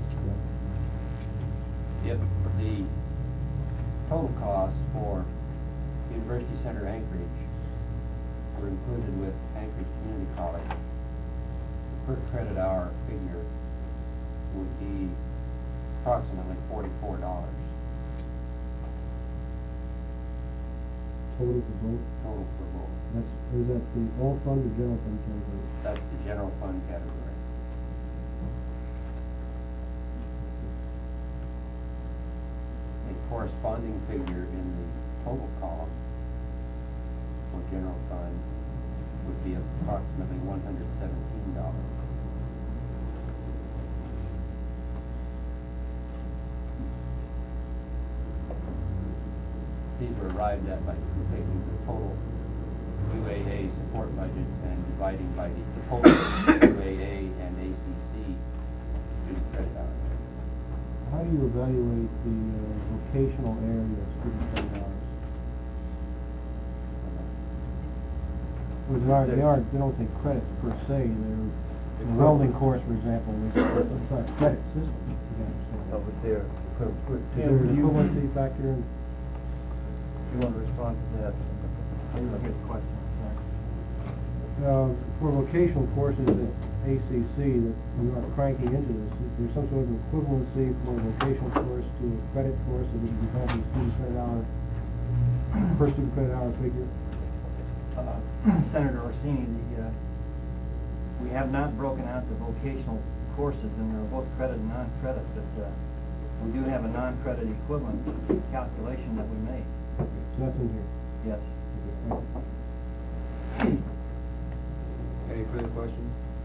if the total cost for University Center Anchorage were included with Anchorage Community College, the per credit hour figure would be approximately $44. Total for both? Total for both. Is that the all fund or general fund category? That's the general fund category. A corresponding figure in the total column for general fund would be approximately $117. These were arrived at by taking the total UAA support budgets and dividing by the total UAA and ACC student credit hours. How do you evaluate the vocational area of student credit hours? Well, they don't take credits per se, they're, in a welding course, for example, it's not a credit system, you understand. But they're, Is there an equivalency factor in? you want to respond to that? I didn't get the question. For vocational courses at ACC that we are cranking into this, is there some sort of equivalency for a vocational course to a credit course that would result in a student credit hour, per student credit hour figure? Senator Orsini, we have not broken out the vocational courses, and they're both credit and non-credit, but we do have a non-credit equivalent calculation that we make. So that's in here? Yes. Any further questions?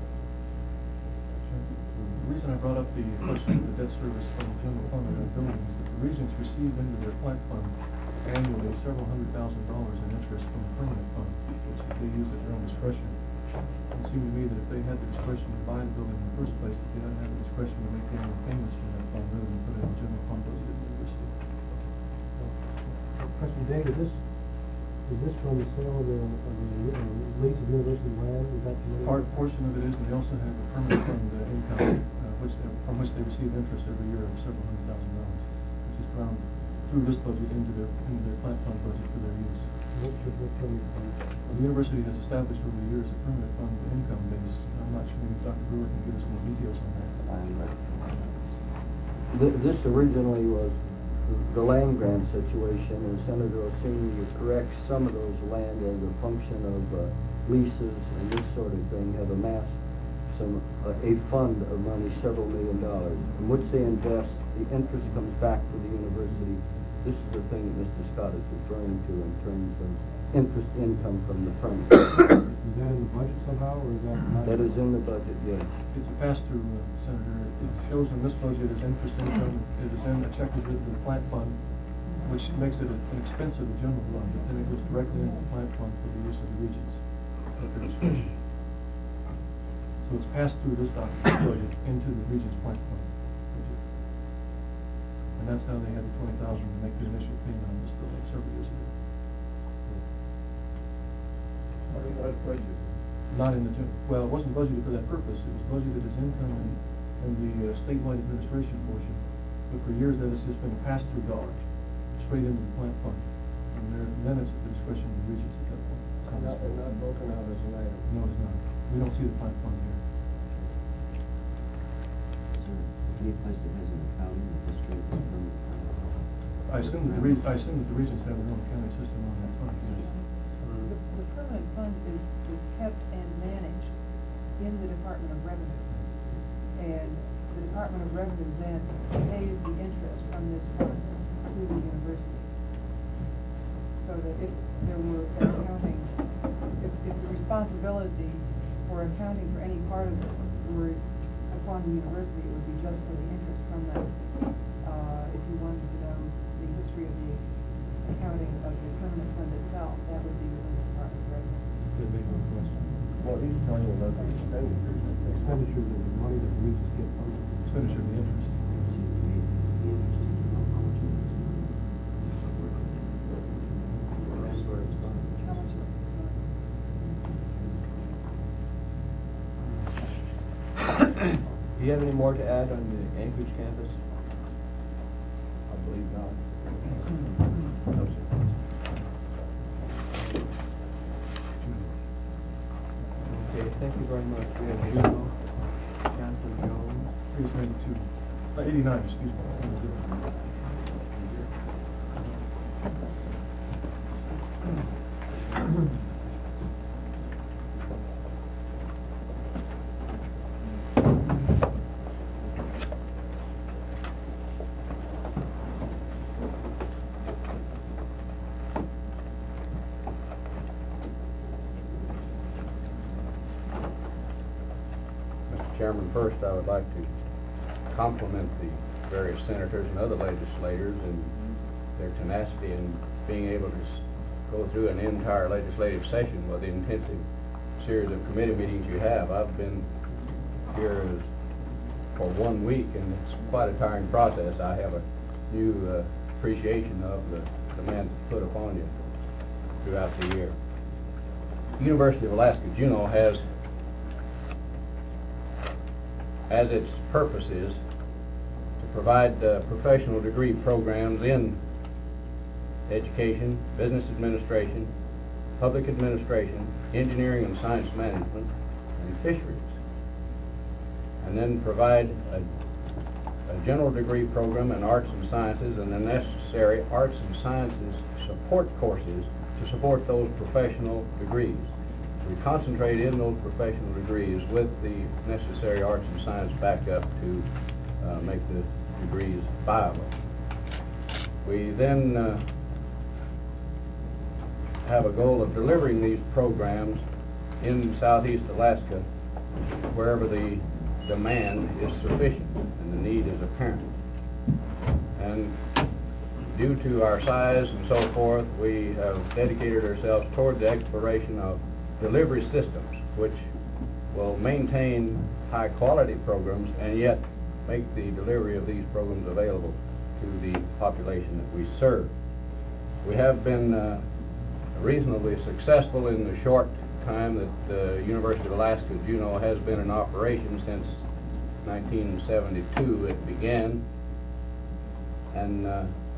The reason I brought up the question of the debt service from the general fund and our buildings is that the Regents receive into their plant fund annually several $100,000 in interest from the permanent fund, which they use at their own discretion. It seemed to me that if they had the discretion to buy the building in the first place, that they ought to have the discretion to make annual payments from that fund rather than put it in the general fund budget at the university. Question, Dave, is this from the sale of the lease of university land? Is that Part portion of it is, and they also have a permanent fund income, from which they receive interest every year of several $100,000, which is ground through this budget into their plant fund budget for their use. The university has established over the years a permanent fund income base. I'm not sure, maybe Dr. Brewer can give us more details on that. This originally was the land grant situation, and Senator Orsini would correct some of those land as a function of leases and this sort of thing, have amassed a fund of money, several $1 million, in which they invest. The interest comes back to the university. This is the thing that Mr. Scott is referring to in terms of interest income from the permit. Is that in the budget somehow, or is that not? That is in the budget, yes. It's a pass-through, Senator. It shows in this budget as interest income. It is in a check is written to the plant fund, which makes it an expense of the general fund, but then it goes directly into the plant fund for the use of the Regents at their discretion. So it's passed through this document budget into the Regents plant fund budget. And that's how they had the $20,000 to make the initial payment on this building several years ago. Not in the well, it wasn't budgeted for that purpose. It was budgeted as income in the statewide administration portion. But for years that has just been a pass-through dollar straight into the plant fund. And then it's at the discretion of the Regents at that point. Not broken out as an item? No, it's not. We don't see the plant fund here. Is there any place that has an accounting that this straight from? I assume that the Regents have their own accounting system on that fund. Yes. The permanent fund is kept and managed in the Department of Revenue. And the Department of Revenue then pays the interest from this fund to the university. So that if there were an accounting if the responsibility for accounting for any part of this were upon the university, it would be just for the interest from that. If you wanted to know the history of the accounting of the permanent fund itself, that would be within the Department of Revenue. Good, big question. Well, he's talking about the expenditures. Expenditures of the money that we just get from Expenditure of the interest. That's where it's gone. How much is it? Do you have any more to add on the Anchorage campus? I believe not. No, sir. Okay, thank you very much. We have Juno, Jonathan Jones. Page 92, 89, excuse me. Mr. Chairman, first I would like to compliment the various senators and other legislators and their tenacity in being able to go through an entire legislative session with the intensive series of committee meetings you have. I've been here for 1 week, and it's quite a tiring process. I have a new appreciation of the demands put upon you throughout the year. The University of Alaska Juneau has, as its purpose is, to provide professional degree programs in education, business administration, public administration, engineering and science management, and fisheries. And then provide a general degree program in arts and sciences and the necessary arts and sciences support courses to support those professional degrees. We concentrate in those professional degrees with the necessary arts and science backup to make the degrees viable. We then have a goal of delivering these programs in Southeast Alaska wherever the demand is sufficient and the need is apparent. And due to our size and so forth, we have dedicated ourselves toward the exploration of delivery systems which will maintain high quality programs and yet make the delivery of these programs available to the population that we serve. We have been reasonably successful in the short time that the University of Alaska Juneau has been in operation. Since 1972 it began, and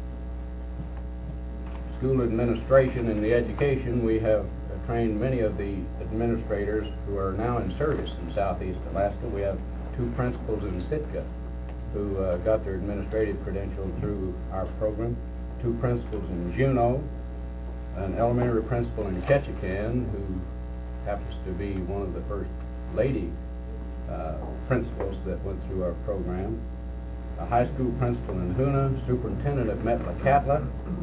school administration and the education, we have trained many of the administrators who are now in service in Southeast Alaska. We have 2 principals in Sitka who got their administrative credential through our program, 2 principals in Juneau, an elementary principal in Ketchikan who happens to be one of the first lady principals that went through our program, a high school principal in Hoonah, superintendent at Metlakatla,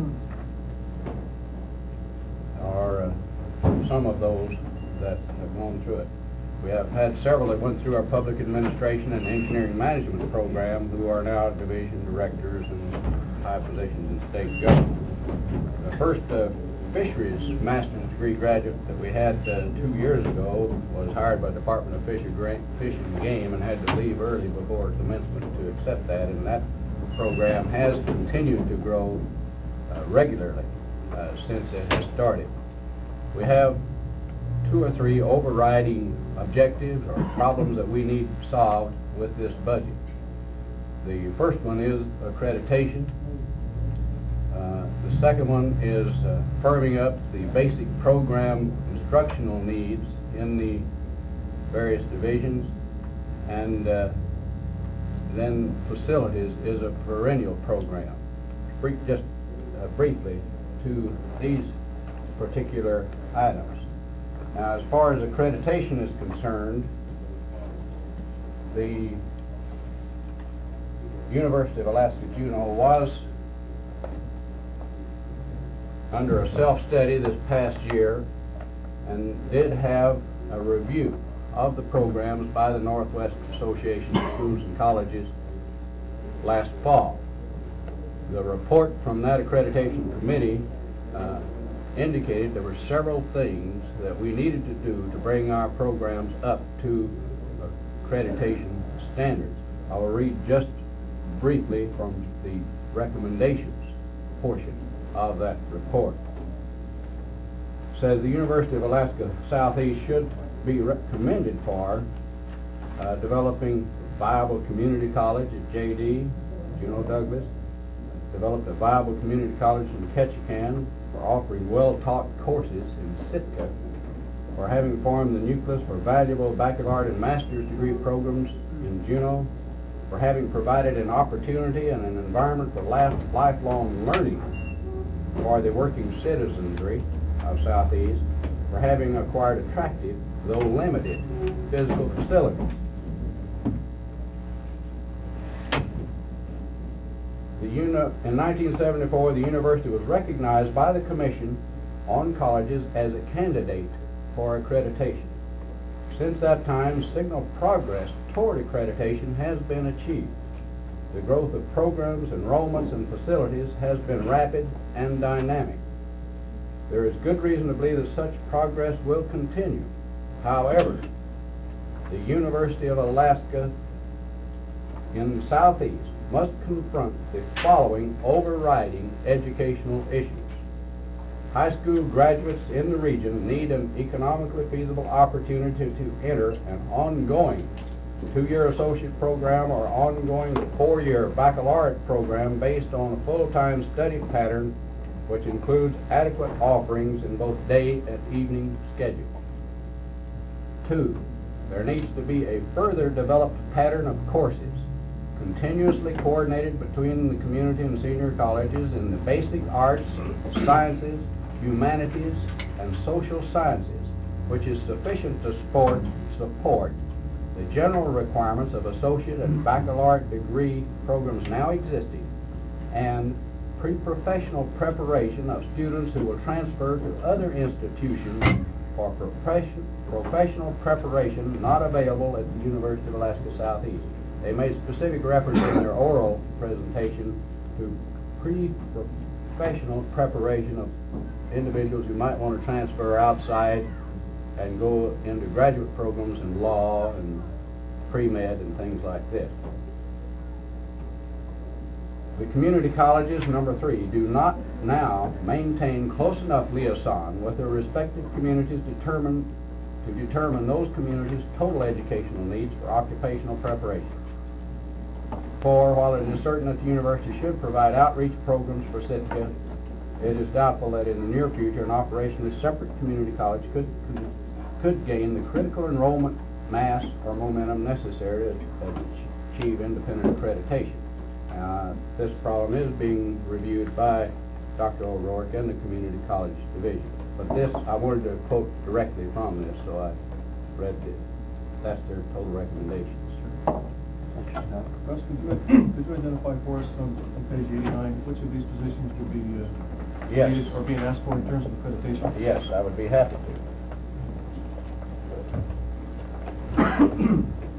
are some of those that have gone through it. We have had several that went through our public administration and engineering management program who are now division directors and high positions in state government. The first fisheries master's degree graduate that we had 2 years ago was hired by the Department of Fish and Game and had to leave early before commencement to accept that, and that program has continued to grow regularly since it has started. We have 2 or 3 overriding objectives or problems that we need solved with this budget. The first one is accreditation. The second one is firming up the basic program instructional needs in the various divisions, and then facilities is a perennial program. Just briefly to these particular items. Now, as far as accreditation is concerned, the University of Alaska Juneau was under a self-study this past year and did have a review of the programs by the Northwest Association of Schools and Colleges last fall. The report from that accreditation committee indicated there were several things that we needed to do to bring our programs up to accreditation standards. I will read just briefly from the recommendations portion of that report. It says the University of Alaska Southeast should be commended for developing viable community college at JD, Juneau Douglas, developed a viable community college in Ketchikan, for offering well-taught courses in Sitka, for having formed the nucleus for valuable baccalaureate and master's degree programs in Juneau, for having provided an opportunity and an environment for lifelong learning for the working citizenry of Southeast, for having acquired attractive, though limited, physical facilities. In 1974, the university was recognized by the Commission on Colleges as a candidate for accreditation. Since that time, signal progress toward accreditation has been achieved. The growth of programs, enrollments, and facilities has been rapid and dynamic. There is good reason to believe that such progress will continue. However, the University of Alaska in the Southeast must confront the following overriding educational issues. High school graduates in the region need an economically feasible opportunity to enter an ongoing two-year associate program or ongoing four-year baccalaureate program based on a full-time study pattern which includes adequate offerings in both day and evening schedules. 2, there needs to be a further developed pattern of courses continuously coordinated between the community and senior colleges in the basic arts, sciences, humanities, and social sciences, which is sufficient to support the general requirements of associate and baccalaureate degree programs now existing, and pre-professional preparation of students who will transfer to other institutions for professional preparation not available at the University of Alaska Southeast. They made specific reference in their oral presentation to pre-professional preparation of individuals who might want to transfer outside and go into graduate programs in law and pre-med and things like this. The community colleges, number 3, do not now maintain close enough liaison with their respective communities to determine those communities' total educational needs for occupational preparation. 4, while it is certain that the university should provide outreach programs for Sitka, it is doubtful that in the near future an operationally separate community college could gain the critical enrollment mass or momentum necessary to achieve independent accreditation. This problem is being reviewed by Dr. O'Rourke and the Community College Division. But this, I wanted to quote directly from this, so I read it. That's their total recommendations. Russ, could you identify for us on page 89 which of these positions would be Yes. needed or being asked for in terms of accreditation? Yes, I would be happy to.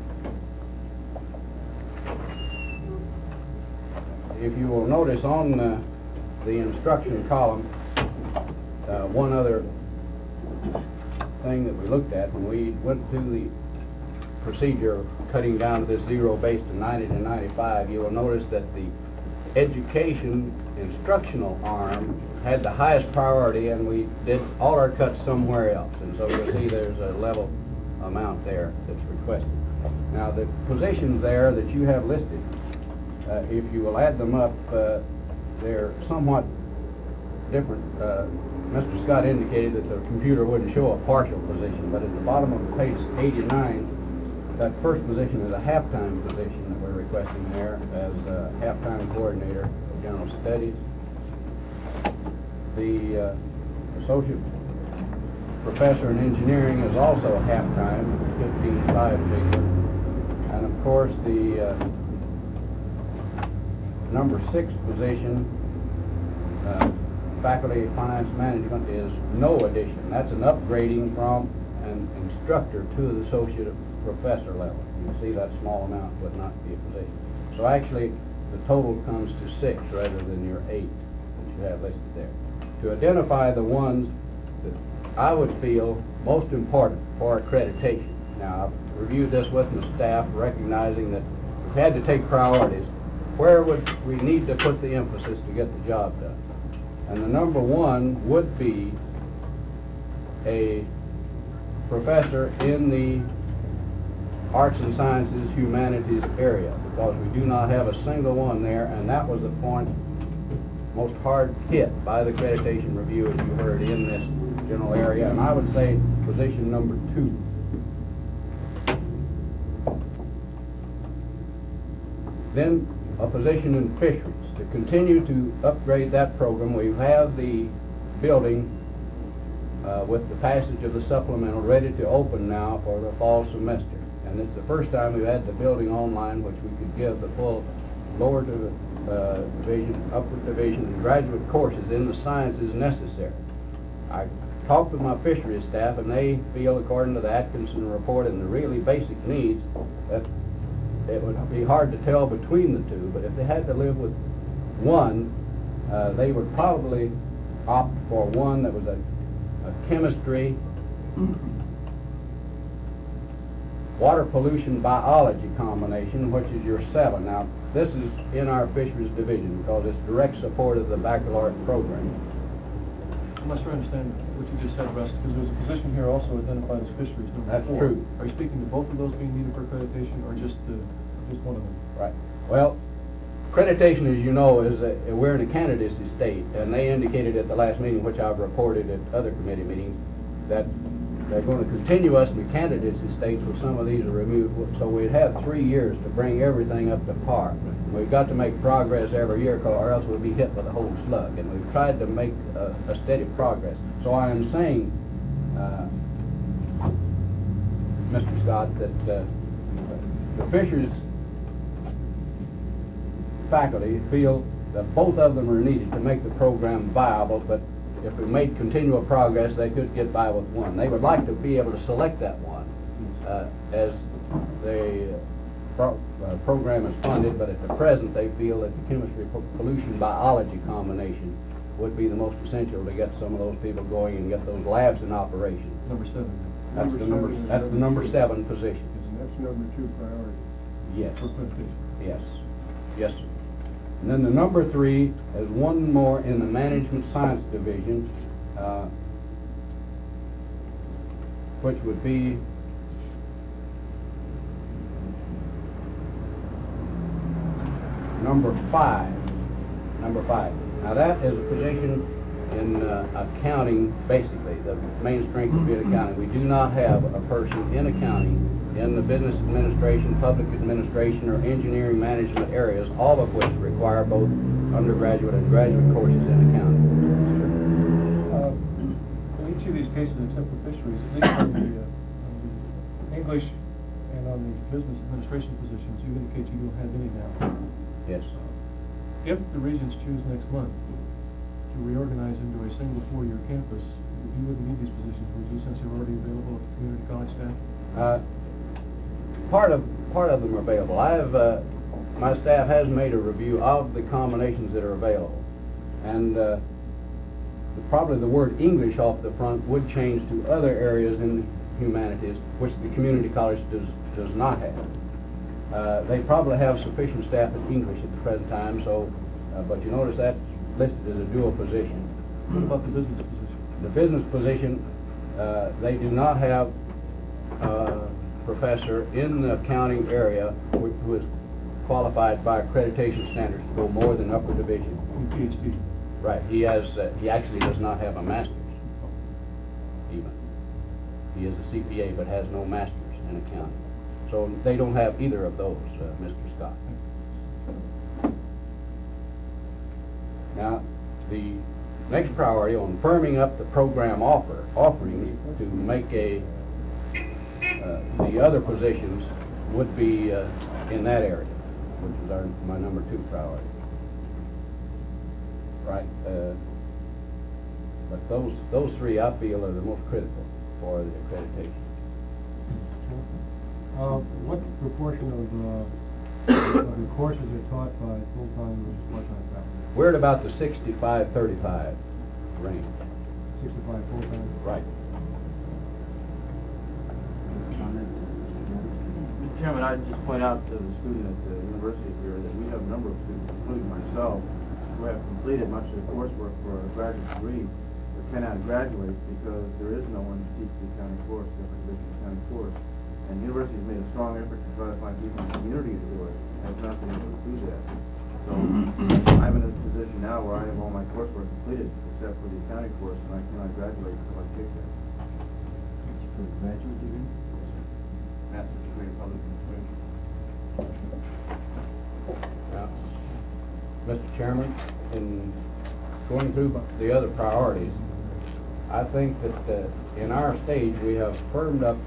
If you will notice on the instruction column, one other thing that we looked at when we went through the procedure of cutting down to this zero base to 90 to 95, you will notice that the education instructional arm had the highest priority, and we did all our cuts somewhere else. And so you'll see there's a level amount there that's requested. Now the positions there that you have listed, if you will add them up, they're somewhat different. Mr. Scott indicated that the computer wouldn't show a partial position, but at the bottom of page 89, that first position is a half-time position that we're requesting there as a half-time coordinator of general studies. The associate professor in engineering is also half-time, 15.5 figure. And of course the number 6 position faculty finance management is no addition. That's an upgrading from an instructor to the associate professor level. You can see that small amount would not be a position. So actually, the total comes to 6 rather than your 8 that you have listed there. To identify the ones that I would feel most important for accreditation. Now, I've reviewed this with my staff, recognizing that we've had to take priorities. Where would we need to put the emphasis to get the job done? And the number 1 would be a professor in the arts and sciences, humanities area, because we do not have a single one there, and that was the point most hard hit by the accreditation review, as you heard, in this general area. And I would say position number 2. Then a position in fisheries. To continue to upgrade that program, we have the building with the passage of the supplemental ready to open now for the fall semester. And it's the first time we've had the building online, which we could give the full lower division, upward division, and graduate courses in the sciences necessary. I talked with my fisheries staff, and they feel, according to the Atkinson report and the really basic needs, that it would be hard to tell between the two, but if they had to live with one, they would probably opt for one that was a chemistry, water pollution biology combination, which is your 7. Now, this is in our fisheries division because it's direct support of the baccalaureate program. I'm not sure I understand what you just said, Russ, because there's a position here also identified as fisheries number 4. That's true. Are you speaking to both of those being needed for accreditation, or just one of them? Right. Well, accreditation, as you know, is we're in a candidacy state, and they indicated at the last meeting, which I've reported at other committee meetings, that they're going to continue us in the candidacy states with some of these are removed. So we'd have 3 years to bring everything up to par. We've got to make progress every year, or else we'll be hit with a whole slug. And we've tried to make a steady progress. So I am saying, Mr. Scott, that the fisheries faculty feel that both of them are needed to make the program viable, but if we made continual progress, they could get by with one. They would like to be able to select that one as the program is funded, but at the present they feel that the chemistry pollution biology combination would be the most essential to get some of those people going and get those labs in operation. Number 7. That's the number 7 position. And that's number 2 priority. Yes. For accreditation. Yes. Yes, sir. And then the number 3 is one more in the management science division, which would be number 5. Number 5. Now that is a position in accounting, basically. The main strength would be in accounting. We do not have a person in accounting in the business administration, public administration, or engineering management areas, all of which require both undergraduate and graduate courses in accounting. In each of these cases, except for fisheries, at least on the English and on the business administration positions, you indicate you don't have any now. Yes. If the regents choose next month to reorganize into a single 4-year campus, you wouldn't need these positions, would you, since you're already available at the community college staff? Part of them are available. My staff has made a review of the combinations that are available, and probably the word English off the front would change to other areas in humanities, which the community college does not have. They probably have sufficient staff in English at the present time, so, but you notice that's listed as a dual position. What about the business position? The business position, they do not have professor in the accounting area who is qualified by accreditation standards to go more than upper division. PhD. Right. He actually does not have a master's. Even. He is a CPA but has no master's in accounting. So they don't have either of those, Mr. Scott. Now, the next priority on firming up the program offerings to make the other positions would be in that area, which is my number 2 priority. Right. But those three I feel are the most critical for the accreditation. What proportion of the courses are taught by full-time versus part-time faculty? We're at about the 65-35 range. 65 full-time? Right. Mr. Chairman, I'd just point out to the student at the university here that we have a number of students, including myself, who have completed much of the coursework for a graduate degree, but cannot graduate because there is no one to teach the accounting course, the position accounting course. And the university has made a strong effort to try to find people in the community to do it, and has not been able to do that. So I'm in a position now where I have all my coursework completed, except for the accounting course, and I cannot graduate until I take that. For a graduate degree? Master's degree in public administration. Now, Mr. Chairman, in going through the other priorities, I think that in our stage we have firmed up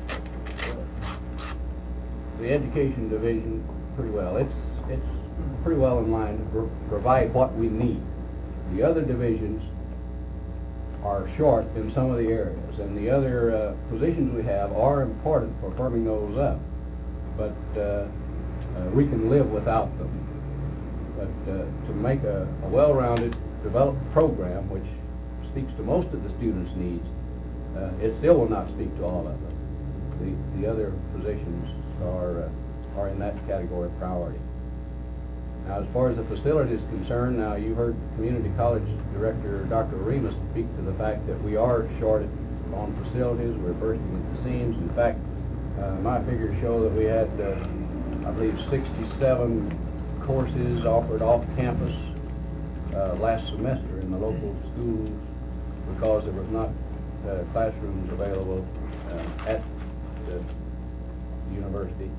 the education division pretty well. It's pretty well in line to provide what we need. The other divisions are short in some of the areas, and the other positions we have are important for firming those up. But we can live without them. But to make a well-rounded, developed program which speaks to most of the students' needs, it still will not speak to all of them. The other positions are in that category of priority. Now, as far as the facility is concerned, now you heard Community College Director Dr. Remus speak to the fact that we are shorted on facilities. We're bursting at the seams. In fact, my figures show that we had, I believe, 67 courses offered off campus last semester in the local schools because there was not classrooms available at the university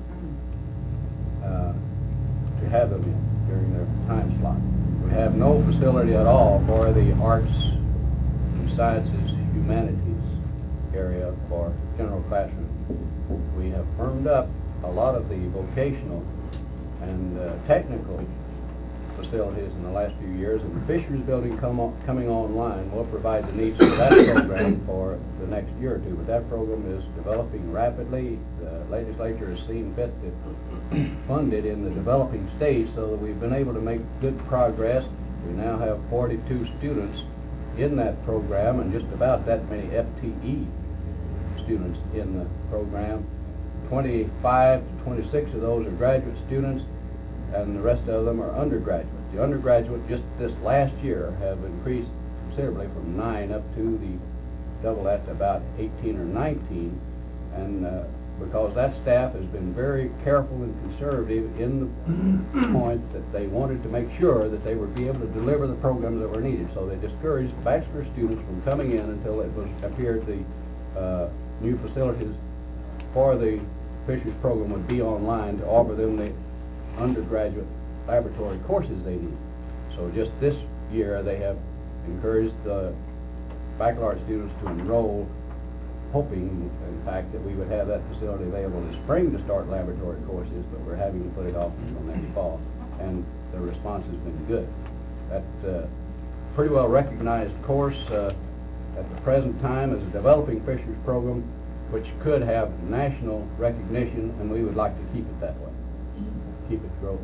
to have them in during their time slot. We have no facility at all for the arts and sciences, humanities area for general classroom. We have firmed up a lot of the vocational and technical facilities in the last few years, and the Fishers building coming online will provide the needs for that program for the next year or two. But that program is developing rapidly. The legislature has seen fit to fund it in the developing stage, so that we've been able to make good progress. We now have 42 students in that program, and just about that many FTE students in the program. 25 to 26 of those are graduate students, and the rest of them are undergraduate. The undergraduate just this last year have increased considerably from 9 up to the double that to about 18 or 19, and because that staff has been very careful and conservative in the point that they wanted to make sure that they would be able to deliver the programs that were needed. So they discouraged bachelor students from coming in until it appeared the new facilities for the Fishers program would be online to offer them the undergraduate laboratory courses they need. So just this year they have encouraged the baccalaureate students to enroll, hoping in fact that we would have that facility available this spring to start laboratory courses, but we're having to put it off until next fall, and the response has been good. That pretty well recognized course at the present time is a developing Fishers program which could have national recognition, and we would like to keep it that way, keep it growing.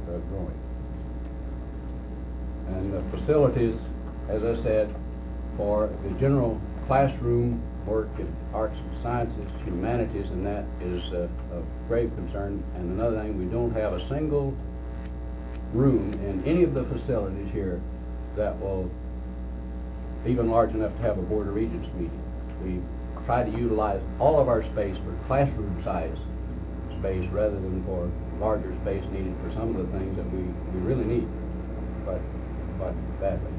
And the facilities, as I said, for the general classroom work in arts and sciences, humanities, and that is of grave concern. And another thing, we don't have a single room in any of the facilities here that will even large enough to have a Board of Regents meeting. We try to utilize all of our space for classroom size space rather than for larger space needed for some of the things that we really need, but badly.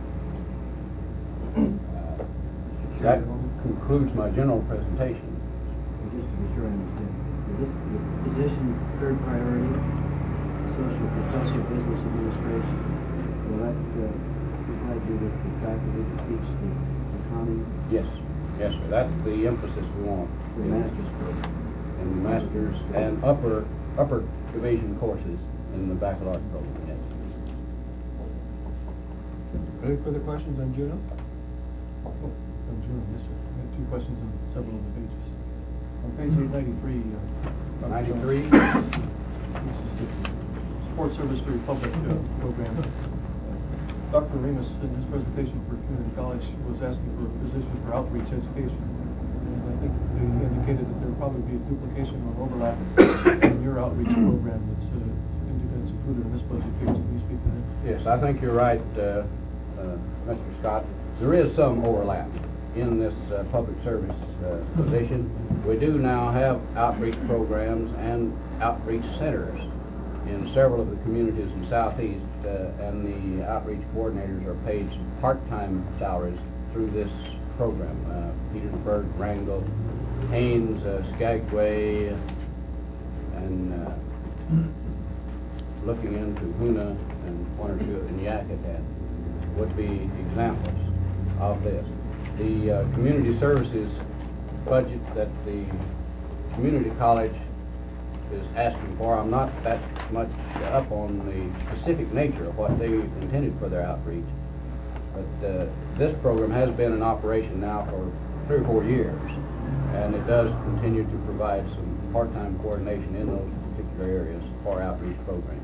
That concludes my general presentation. Just to be sure I understand, is this the position third priority, associate professor of business administration? Will that provide you with the faculty to teach the accounting? Yes, yes, sir. That's the emphasis we want. The master's program. In the master's and upper division courses in the baccalaureate program, yes. Any further questions on Juno? June, yes, sir. I have 2 questions on several of the pages. On page 893, 93? This is the Support Service for Republic program. Dr. Remus, in his presentation for community college, was asking for a position for outreach education. And I think he indicated that there would probably be a duplication or overlap in your outreach program that's included in this budget page. Can you speak to that? Yes, I think you're right, Mr. Scott. There is some overlap in this public service position. We do now have outreach programs and outreach centers in several of the communities in Southeast, and the outreach coordinators are paid some part-time salaries through this program. Petersburg, Wrangell, Haines, Skagway, and looking into Hoona and 1 or 2 in Yakutat would be examples of this. The community services budget that the community college is asking for, I'm not that much up on the specific nature of what they intended for their outreach, but this program has been in operation now for 3 or 4 years, and it does continue to provide some part-time coordination in those particular areas for outreach programs.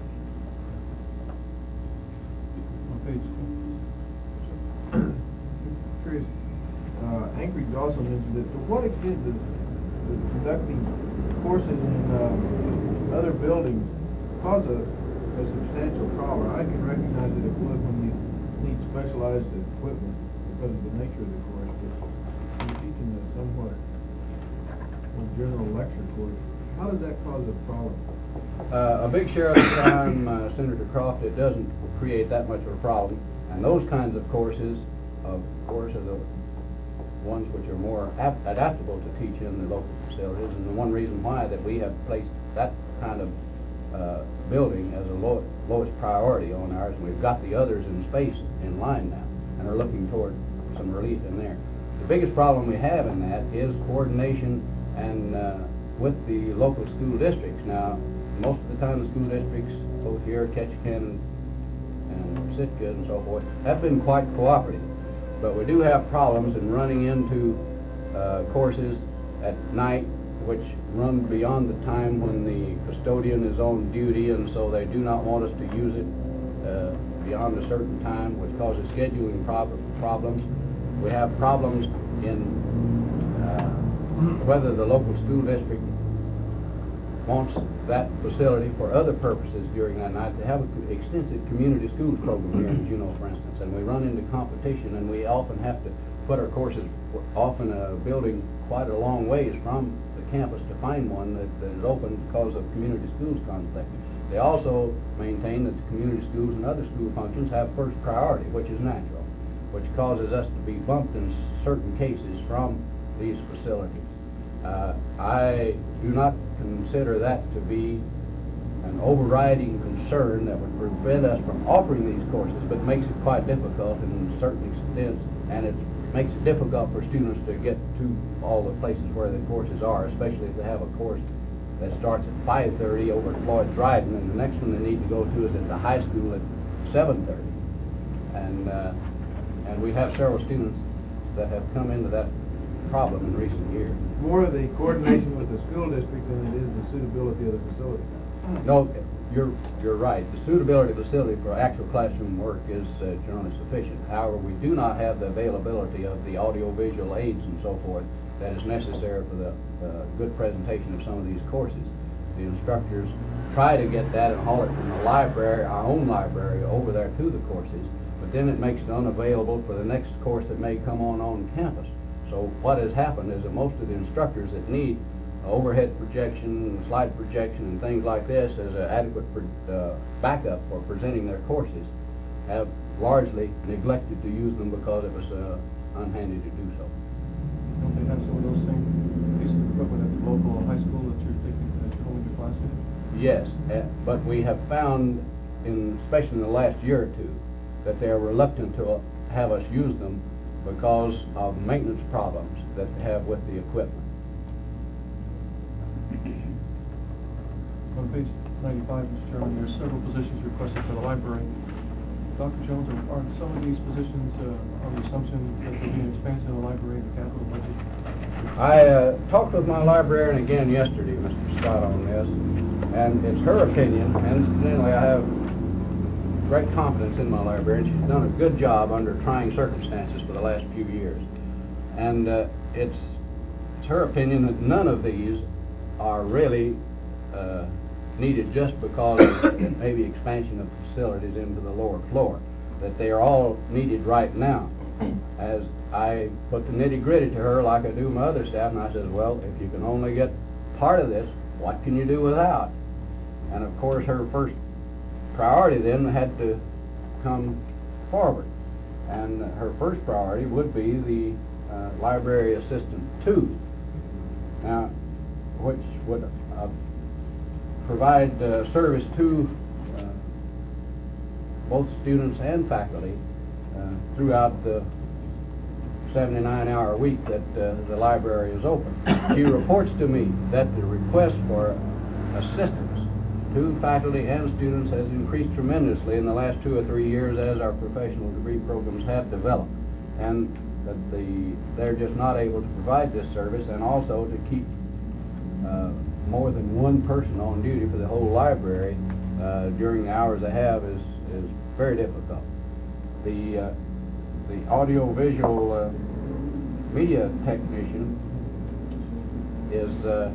On page 2. Curious, Anchorage also mentioned that to what extent does conducting courses in other buildings cause a substantial problem? I can recognize that it would when you need specialized equipment because of the nature of the course, but when you're teaching a somewhat general lecture course, how does that cause a problem? A big share of the time, Senator Croft, it doesn't create that much of a problem. And those kinds of courses, of course, are the ones which are more adaptable to teach in the local facilities. And the one reason why that we have placed that kind of building as a lowest priority on ours, and we've got the others in space in line now and are looking toward some relief in there. The biggest problem we have in that is coordination and with the local school districts. Now, most of the time the school districts, both here, Ketchikan and Sitka and so forth, have been quite cooperative. But we do have problems in running into courses at night which run beyond the time when the custodian is on duty, and so they do not want us to use it beyond a certain time, which causes scheduling problems. We have problems in whether the local school district wants that facility for other purposes during that night. They have an extensive community schools program here in Juneau, for instance, and we run into competition, and we often have to put our courses off in a building quite a long ways from the campus to find one that is open because of community schools conflict. They also maintain that the community schools and other school functions have first priority, which is natural, which causes us to be bumped in certain cases from these facilities. I do not consider that to be an overriding concern that would prevent us from offering these courses, but makes it quite difficult in certain extents, and it makes it difficult for students to get to all the places where the courses are, especially if they have a course that starts at 5:30 over at Floyd Dryden, and the next one they need to go to is at the high school at 7:30. And we have several students that have come into that problem in recent years. More of the coordination with the school district than it is the suitability of the facility. No, you're right. The suitability of the facility for actual classroom work is generally sufficient. However, we do not have the availability of the audiovisual aids and so forth that is necessary for the good presentation of some of these courses. The instructors try to get that and haul it from the library, our own library, over there to the courses, but then it makes it unavailable for the next course that may come on campus. So what has happened is that most of the instructors that need overhead projection, slide projection, and things like this as an adequate backup for presenting their courses have largely neglected to use them because it was unhandy to do so. Don't they have some of those same pieces of equipment at the local high school that you're holding your class in? Yes, but we have found, especially in the last year or two, that they are reluctant to have us use them because of maintenance problems that they have with the equipment. On page 95, Mr. Chairman, there are several positions requested for the library. Dr. Jones, are some of these positions on the assumption that there'll be an expansion of the library and the capital budget? I talked with my librarian again yesterday, Mr. Scott, on this, and it's her opinion, and incidentally, I have great confidence in my librarian. She's done a good job under trying circumstances for the last few years. And it's her opinion that none of these are really needed just because of maybe expansion of facilities into the lower floor, that they are all needed right now. As I put the nitty-gritty to her like I do my other staff, and I said, well, if you can only get part of this, what can you do without? And of course her first priority then had to come forward, and her first priority would be the library assistant 2, now, which would provide service to both students and faculty throughout the 79-hour week that the library is open. She reports to me that the request for assistance to faculty and students has increased tremendously in the last 2 or 3 years as our professional degree programs have developed, and that they're just not able to provide this service, and also to keep more than one person on duty for the whole library during the hours they have is very difficult. The audio-visual media technician is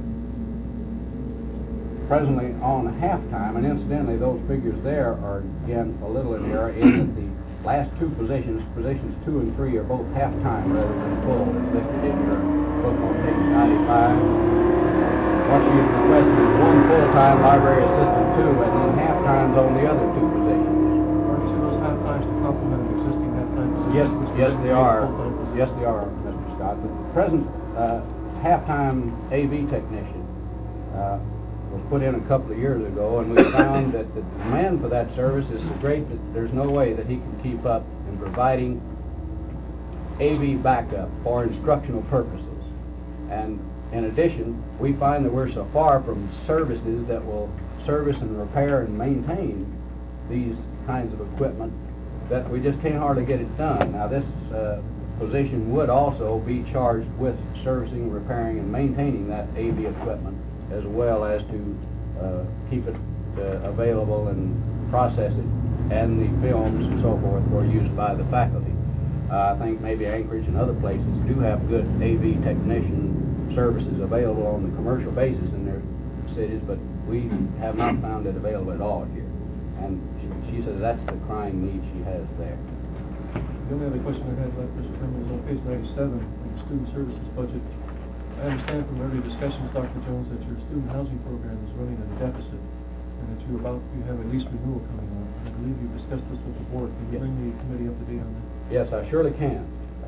presently on half-time, and incidentally those figures there are again a little in error in that the last 2 positions 2 and 3, are both half-time rather than full, as listed in your book on page 95. What she is requesting is 1 full-time library assistant 2, and then half-times on the other 2 positions. Are each of those half-times to complement an existing half-time position? Yes, they are. Yes, they are, Mr. Scott. The present half-time AV technician was put in a couple of years ago, and we found that the demand for that service is so great that there's no way that he can keep up in providing AV backup for instructional purposes. And in addition, we find that we're so far from services that will service and repair and maintain these kinds of equipment that we just can't hardly get it done. Now, this position would also be charged with servicing, repairing, and maintaining that AV equipment, as well as to keep it available and process it, and the films and so forth were used by the faculty. I think maybe Anchorage and other places do have good AV technician services available on the commercial basis in their cities, but we have not found it available at all here. And she says that's the crying need she has there. The only other question I had left, Mr. Chairman, is on page 97 of the student services budget. I understand from earlier discussions, Dr. Jones, that your student housing program is running at a deficit, and that you have a lease renewal coming on. I believe you discussed this with the board. Can you bring the committee up to date on that? Yes, I surely can.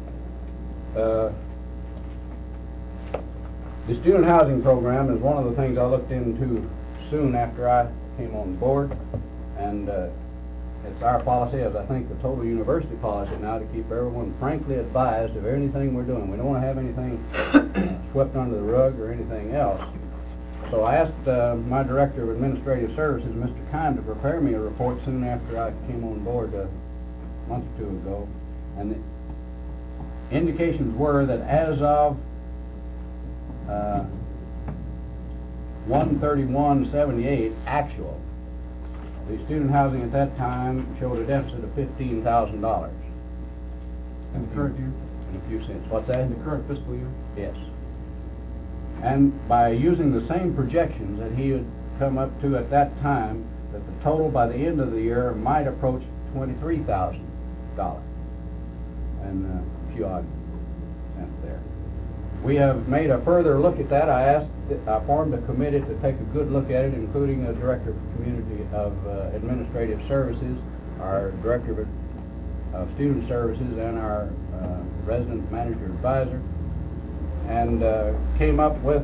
The student housing program is one of the things I looked into soon after I came on board, and it's our policy, as I think the total university policy now, to keep everyone frankly advised of anything we're doing. We don't want to have anything swept under the rug or anything else. So I asked my Director of Administrative Services, Mr. Kime, to prepare me a report soon after I came on board a month or 2 ago. And the indications were that as of 1/31/78 actual, the student housing at that time showed a deficit of $15,000. In the current year? In a few cents. What's that? In the current fiscal year? Yes. And by using the same projections that he had come up to at that time, that the total by the end of the year might approach $23,000 and a few odd cents there. We have made a further look at that. I formed a committee to take a good look at it, including a Director of Administrative Services, our Director of Student Services, and our Resident Manager Advisor, and came up with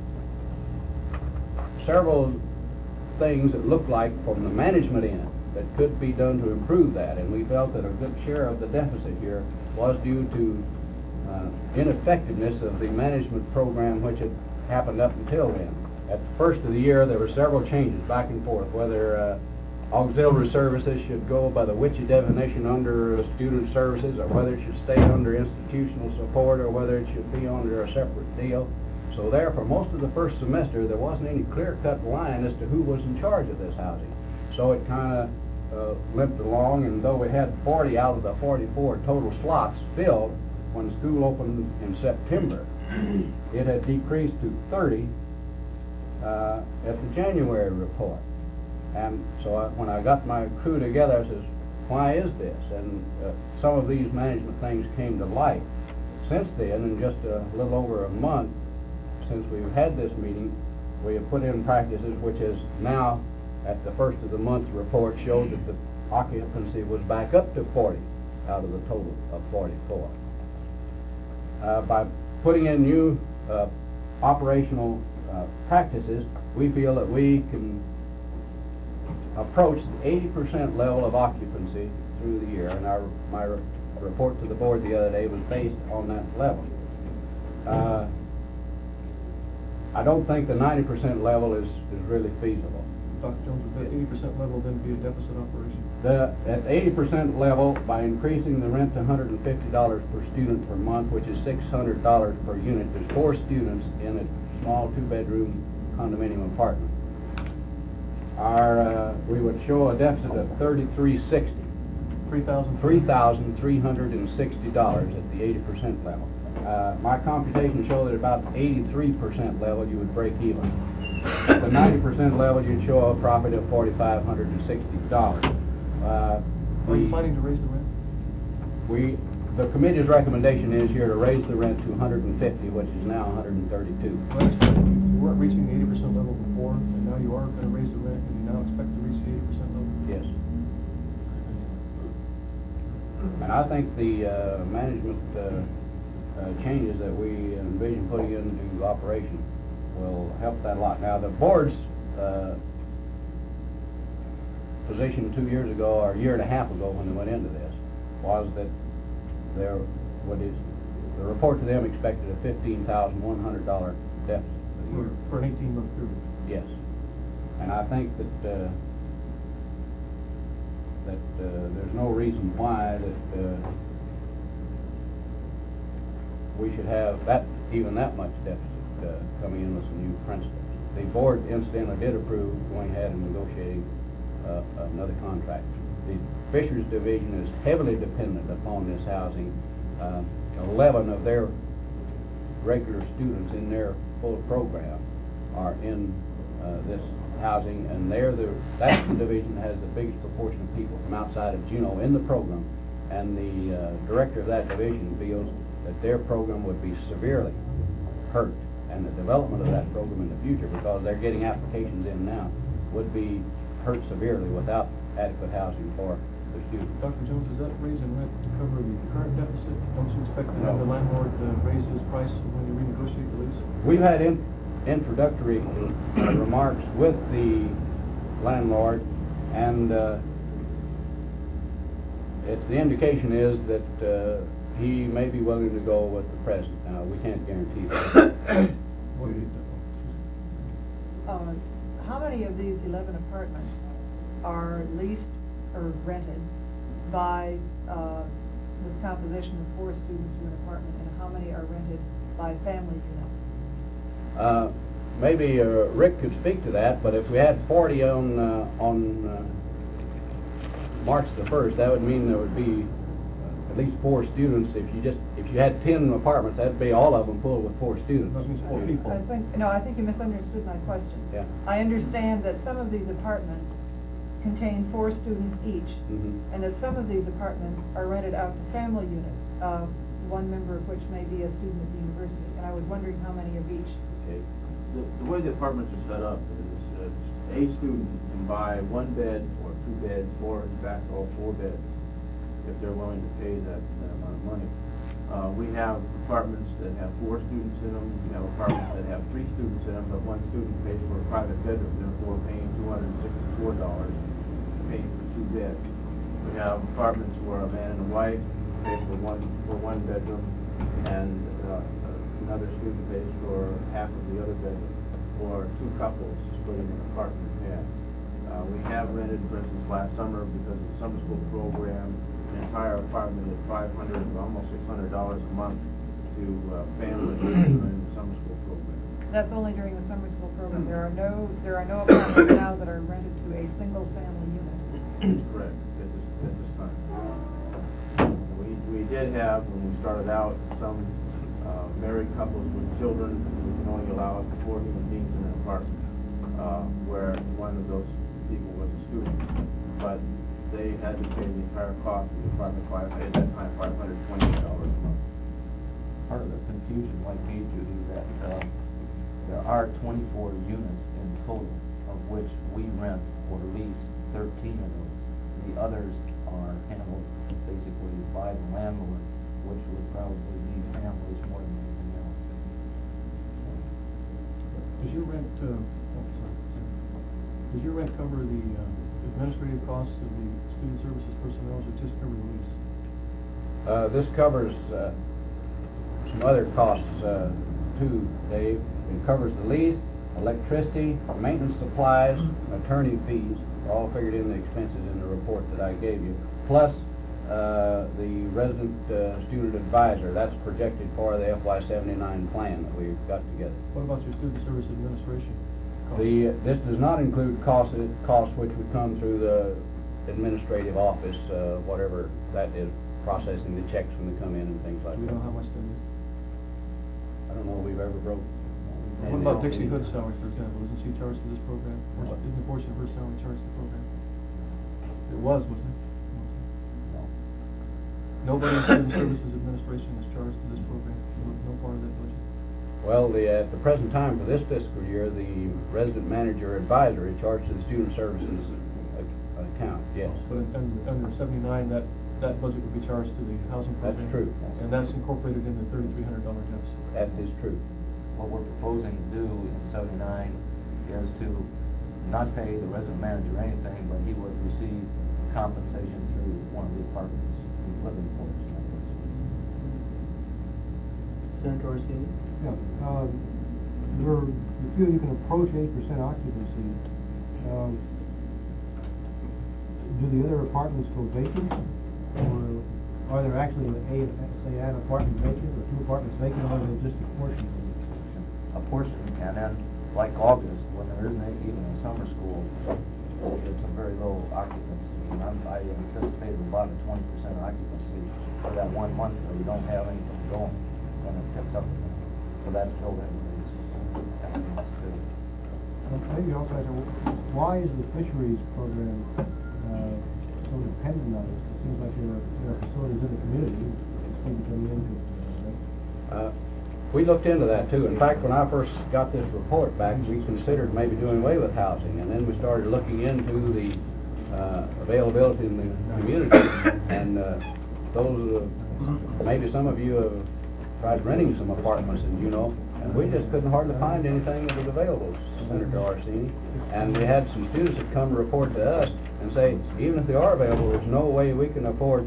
several things that looked like from the management end that could be done to improve that, and we felt that a good share of the deficit here was due to ineffectiveness of the management program which had happened up until then. At the first of the year there were several changes back and forth, whether auxiliary services should go by the WICHE definition under student services, or whether it should stay under institutional support, or whether it should be under a separate deal. So there, for most of the first semester, there wasn't any clear-cut line as to who was in charge of this housing. So it kind of limped along, and though we had 40 out of the 44 total slots filled when school opened in September, it had decreased to 30 at the January report. And so when I got my crew together, I says, why is this? And some of these management things came to light. Since then, in just a little over a month since we've had this meeting, we have put in practices which is now, at the first of the month report, showed that the occupancy was back up to 40 out of the total of 44. By putting in new operational practices, we feel that we can approach the 80% level of occupancy through the year, and my report to the board the other day was based on that level. I don't think the 90% level is really feasible. Dr. Jones, would that 80% level then be a deficit operation? At 80% level, by increasing the rent to $150 per student per month, which is $600 per unit, there's 4 students in a small 2-bedroom condominium apartment. We would show a deficit of $3,360. $3,360 at the 80% level. My computations show that about 83% level you would break even. At the 90% level you'd show a profit of $4,560. Are you planning to raise the rent? The committee's recommendation is here to raise the rent to $150, which is now $132. Well, you weren't reaching the 80% level before, and now you are going to raise the rent, and you now expect to reach the 80% level? Yes. And I think the management changes that we envision putting into operation will help that a lot. Now, the board's position 2 years ago, or a year and a half ago when they went into this, was that the report to them expected a $15,100 deficit for an 18-month period. Yes. And I think that there's no reason why that we should have even that much deficit coming in with some new principles. The board incidentally did approve going ahead and negotiating another contract. The Fisheries Division is heavily dependent upon this housing. 11 of their regular students in their full program are in this housing, and that's the division that has the biggest proportion of people from outside of Juneau in the program, and the director of that division feels that their program would be severely hurt, and the development of that program in the future, because they're getting applications in now, would be hurt severely without adequate housing for the students. Dr. Jones, is that raising rent to cover the current deficit? Don't you expect to have the landlord raise his price when you renegotiate the lease? We've had introductory remarks with the landlord, and the indication is that he may be willing to go with the present. We can't guarantee that. How many of these 11 apartments are leased or rented by this composition of 4 students to an apartment, and how many are rented by family units? Maybe Rick could speak to that, but if we had 40 on March the 1st, that would mean there would be at least 4 students. If you had 10 apartments, that'd be all of them full with 4 students. That means 4 people. I think you misunderstood my question. Yeah. I understand that some of these apartments contain 4 students each, and that some of these apartments are rented out to family units, one member of which may be a student at the university, and I was wondering how many of each. Okay. The way the apartments are set up is a student can buy 1 bed or 2 beds, or in fact all 4 beds, if they're willing to pay that amount of money. We have apartments that have 4 students in them. We have apartments that have 3 students in them, but 1 student pays for a private bedroom, therefore paying $264, paying for 2 beds. We have apartments where a man and a wife pay for one bedroom, and another student pays for half of the other bedroom, or 2 couples splitting an apartment in half. We have rented, for instance, last summer, because of the summer school program, an entire apartment at $500, almost $600 a month to families during the summer school program. That's only during the summer school program. There are no apartments now that are rented to a single family unit. That's correct, at this time. We did have, when we started out, some married couples with children. We can only allow up to 4 human beings in an apartment, where one of those people was a student. But they had to pay the entire cost of the apartment, at that time, $528 a month. Part of the confusion, like me, Judy, that there are 24 units in total, of which we rent or lease 13 of those. The others are handled basically by the landlord, which would probably be families more than anything else. Does your rent, does your rent cover the administrative costs of the student services personnel, or just cover the lease? This covers some other costs too, Dave. It covers the lease, electricity, maintenance supplies, attorney fees, are all figured in the expenses in the report that I gave you, plus the resident student advisor. That's projected for the FY79 plan that we've got together. What about your student service administration costs? This does not include costs which would come through the administrative office, whatever that is, processing the checks when they come in and things like Do we that. know how much that is? I don't know if we've ever broke. What about Dixie Hood's salary, for example? Isn't she charged to this program? Or isn't a portion of her salary charged to the program? It was, wasn't it? No. Nobody in student services administration is charged to this program? No part of that budget? Well, at the present time for this fiscal year, the resident manager advisor is charged to the student services account, yes. But under 79, that budget would be charged to the housing program? That's true. And that's incorporated in the $3,300 deficit? That is true. What we're proposing to do in 79 is to not pay the resident manager anything, but he would receive compensation through one of the apartments he's living for. Senator Orsini? Yeah, you feel you can approach 8% occupancy. Do the other apartments go vacant? Or are there actually an apartment vacant or 2 apartments vacant, or are they just a portion? A portion, and then, like August, when there isn't even a summer school, it's a very low occupancy. And I anticipated about a 20% occupancy for that 1 month where you don't have anything going, and it picks up again. So that's built into these estimates too. Maybe also, why is the fisheries program so dependent on it? It seems like there are facilities in the community that seem to come into it. We looked into that too. In fact, when I first got this report back, we considered maybe doing away with housing, and then we started looking into the availability in the community, and those maybe some of you have tried renting some apartments, and and we just couldn't hardly find anything that was available, Senator Orsini. And we had some students that come report to us and say, even if they are available, there's no way we can afford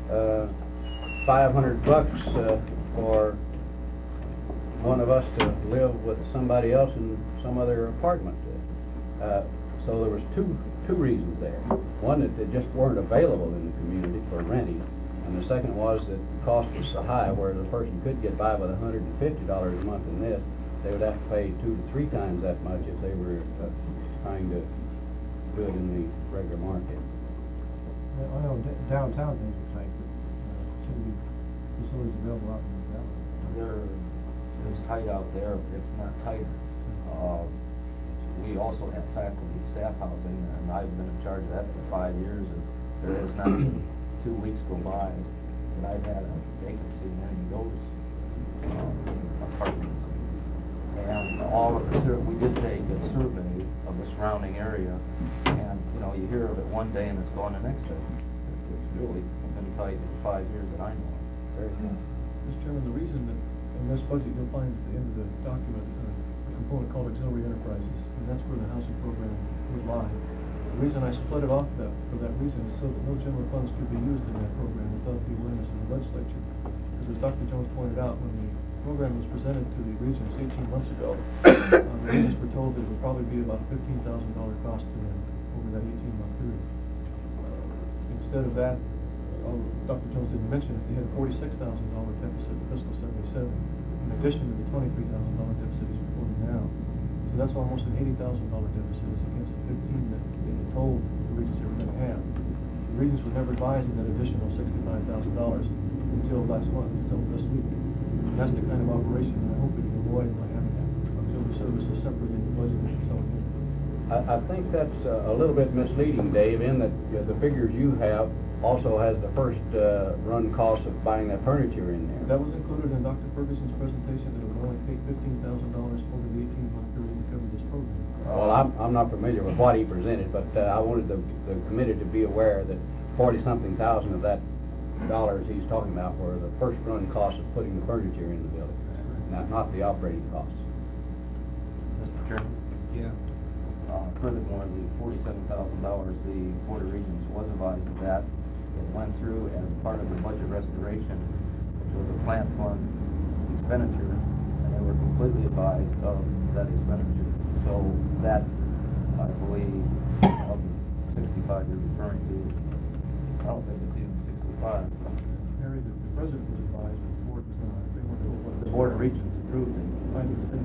$500 for one of us to live with somebody else in some other apartment. So there was two reasons there. One, that they just weren't available in the community for renting, and the second was that the cost was so high, where the person could get by with $150 a month in this, they would have to pay 2 to 3 times that much if they were trying to do it in the regular market. I know downtown things are tight, but should be facilities available out in the valley. It's tight out there, it's not tighter. We also have faculty staff housing, and I've been in charge of that for 5 years, and there has not been 2 weeks go by that I've had a vacancy in any of those apartments. And all of we did take a survey of the surrounding area, and you hear of it one day and it's gone the next day. It's really been tight in 5 years that I know of. Very tight. Mr. Chairman, the reason that in this budget you'll find at the end of the document a component called auxiliary enterprises, and that's where the housing program would lie. The reason I split it off for that reason is so that no general funds could be used in that program without the awareness of the legislature. Because as Dr. Jones pointed out, when the program was presented to the regions 18 months ago, the regions were told that it would probably be about a $15,000 cost to them over over that 18-month period. Instead of that, Dr. Jones didn't mention it, they had a $46,000 deficit in fiscal '77, in addition to the $23,000 deficit he's reporting now. So that's almost an $80,000 deficit as against the 15 that they had told the Regents they were going to have. The Regents were never advised of that additional $65,000 until last month, until this week. And that's the kind of operation that I hope we can avoid by having that auxiliary services separately budgeted and so on. I think that's a little bit misleading, Dave, in that the figures you have also has the first run cost of buying that furniture in there. That was included in Dr. Ferguson's presentation, that it would only take $15,000 over the 18-month period to cover this program. Well, I'm not familiar with what he presented, but I wanted the committee to be aware that 40-something thousand of that dollars he's talking about were the first run costs of putting the furniture in the building, not the operating costs. Mr. Chairman? Yeah. Furthermore, the $47,000, the Board of Regents was advised of that. It went through as part of the budget restoration, which was a plant fund expenditure, and they were completely advised of that expenditure. So that, I believe, of the 65 you're referring to, I don't think it's even 65. Harry, the president was advised, but the board was not. They weren't told what The Board of Regents approved it. I understand.